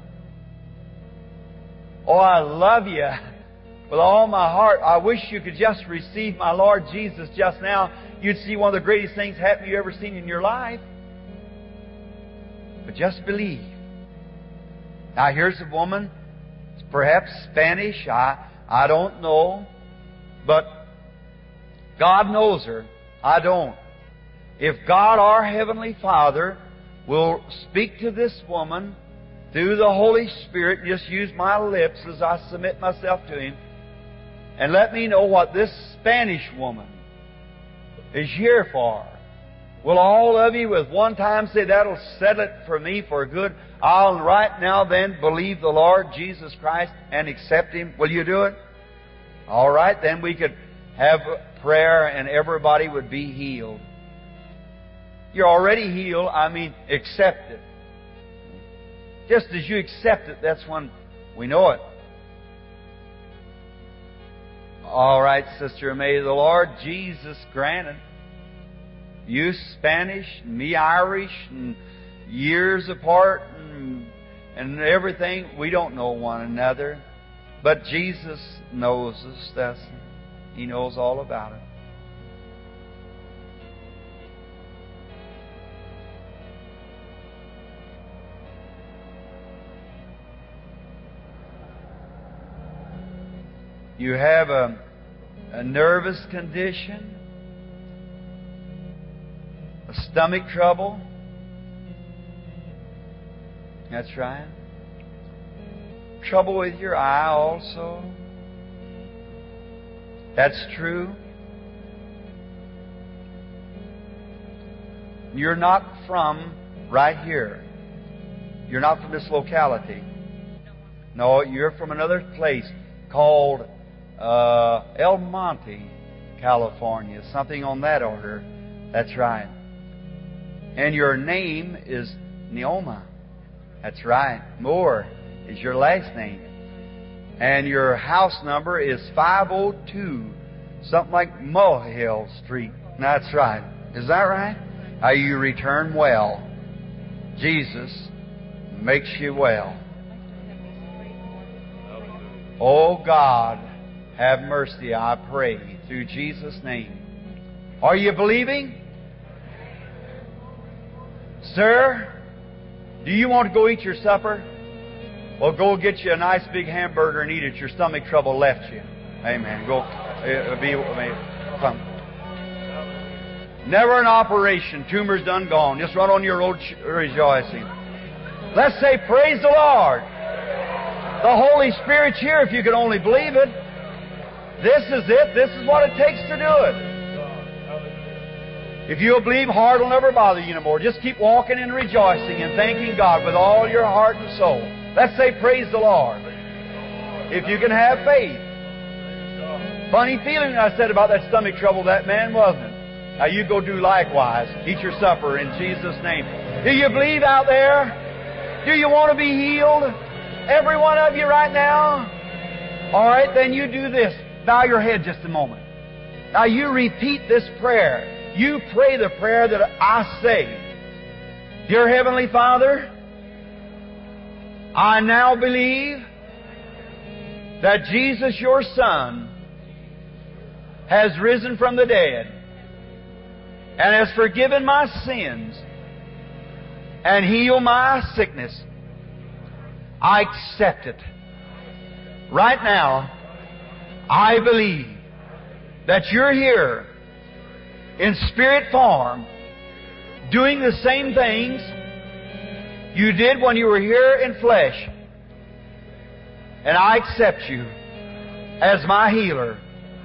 S2: Oh, I love you with all my heart. I wish you could just receive my Lord Jesus just now. You'd see one of the greatest things happen you ever seen in your life. But just believe. Now here's a woman, perhaps Spanish, I don't know, but God knows her. I don't. If God, our Heavenly Father, will speak to this woman through the Holy Spirit, just use my lips as I submit myself to Him, and let me know what this Spanish woman is here for. Will all of you with one time say, that'll settle it for me for good? I'll right now then believe the Lord Jesus Christ and accept Him. Will you do it? All right, then we could have prayer and everybody would be healed. You're already healed. Accept it. Just as you accept it, that's when we know it. All right, Sister, may the Lord Jesus grant it. You Spanish, me Irish, and years apart, and everything. We don't know one another. But Jesus knows us. He knows all about it. You have a nervous condition, a stomach trouble. That's right. Trouble with your eye also. That's true. You're not from right here. You're not from this locality. No, you're from another place called El Monte, California. Something on that order. That's right. And your name is Neoma. That's right. Moore is your last name. And your house number is 502, something like Mulhill Street. That's right. Is that right? How you return well. Jesus makes you well. Oh God, have mercy, I pray, through Jesus' name. Are you believing? Sir, do you want to go eat your supper? Well, go get you a nice big hamburger and eat it. Your stomach trouble left you. Amen. Go. Come. Never an operation. Tumor's done gone. Just run on your road rejoicing. Let's say, praise the Lord. The Holy Spirit's here if you can only believe it. This is it. This is what it takes to do it. If you'll believe, hard will never bother you anymore. Just keep walking and rejoicing and thanking God with all your heart and soul. Let's say, praise the Lord. If you can have faith. Funny feeling I said about that stomach trouble, that man wasn't. Now you go do likewise. Eat your supper in Jesus' name. Do you believe out there? Do you want to be healed? Every one of you right now? All right, then you do this. Bow your head just a moment. Now you repeat this prayer. You pray the prayer that I say. Dear Heavenly Father, I now believe that Jesus, your Son, has risen from the dead and has forgiven my sins and healed my sickness. I accept it. Right now, I believe that you're here in spirit form, doing the same things you did when you were here in flesh. And I accept you as my healer.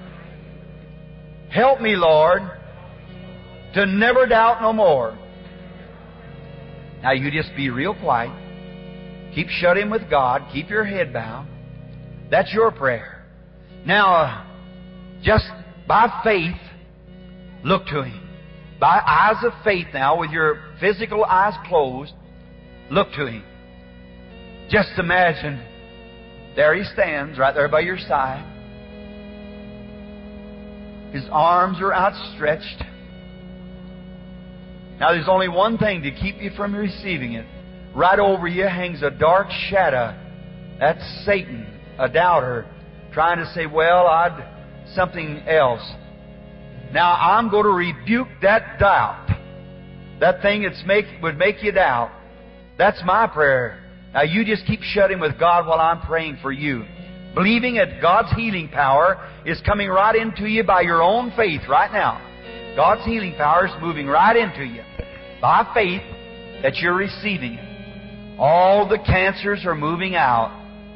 S2: Help me, Lord, to never doubt no more. Now you just be real quiet. Keep shut in with God. Keep your head bowed. That's your prayer. Now, just by faith, look to Him. By eyes of faith now, with your physical eyes closed, look to Him. Just imagine, there He stands, right there by your side. His arms are outstretched. Now there's only one thing to keep you from receiving it. Right over you hangs a dark shadow. That's Satan, a doubter, trying to say, well, I'd something else. Now I'm going to rebuke that doubt. That thing that would make you doubt. That's my prayer. Now you just keep shutting with God while I'm praying for you. Believing that God's healing power is coming right into you by your own faith right now. God's healing power is moving right into you. By faith that you're receiving it. All the cancers are moving out.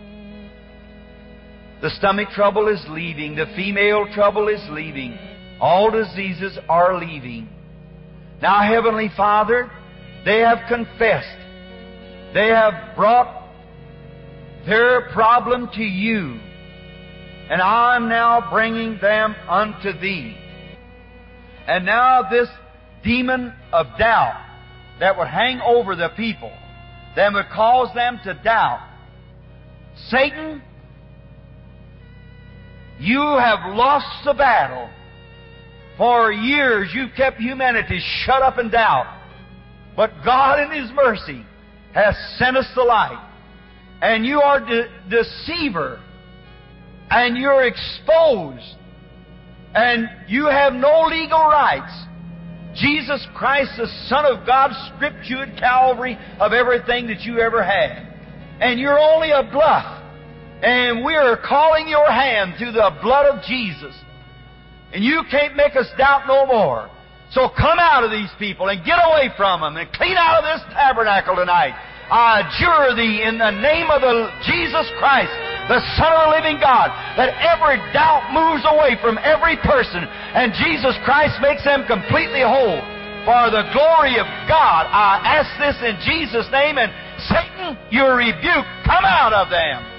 S2: The stomach trouble is leaving. The female trouble is leaving. All diseases are leaving. Now, Heavenly Father, they have confessed. They have brought their problem to you. And I'm now bringing them unto Thee. And now this demon of doubt that would hang over the people, that would cause them to doubt. Satan, you have lost the battle. For years you've kept humanity shut up in doubt. But God in His mercy has sent us the light. And you are deceiver. And you're exposed. And you have no legal rights. Jesus Christ, the Son of God, stripped you at Calvary of everything that you ever had. And you're only a bluff. And we are calling your hand through the blood of Jesus. And you can't make us doubt no more. So come out of these people and get away from them and clean out of this tabernacle tonight. I adjure Thee in the name of Jesus Christ, the Son of the living God, that every doubt moves away from every person and Jesus Christ makes them completely whole. For the glory of God, I ask this in Jesus' name, and Satan, you're rebuked. Come out of them.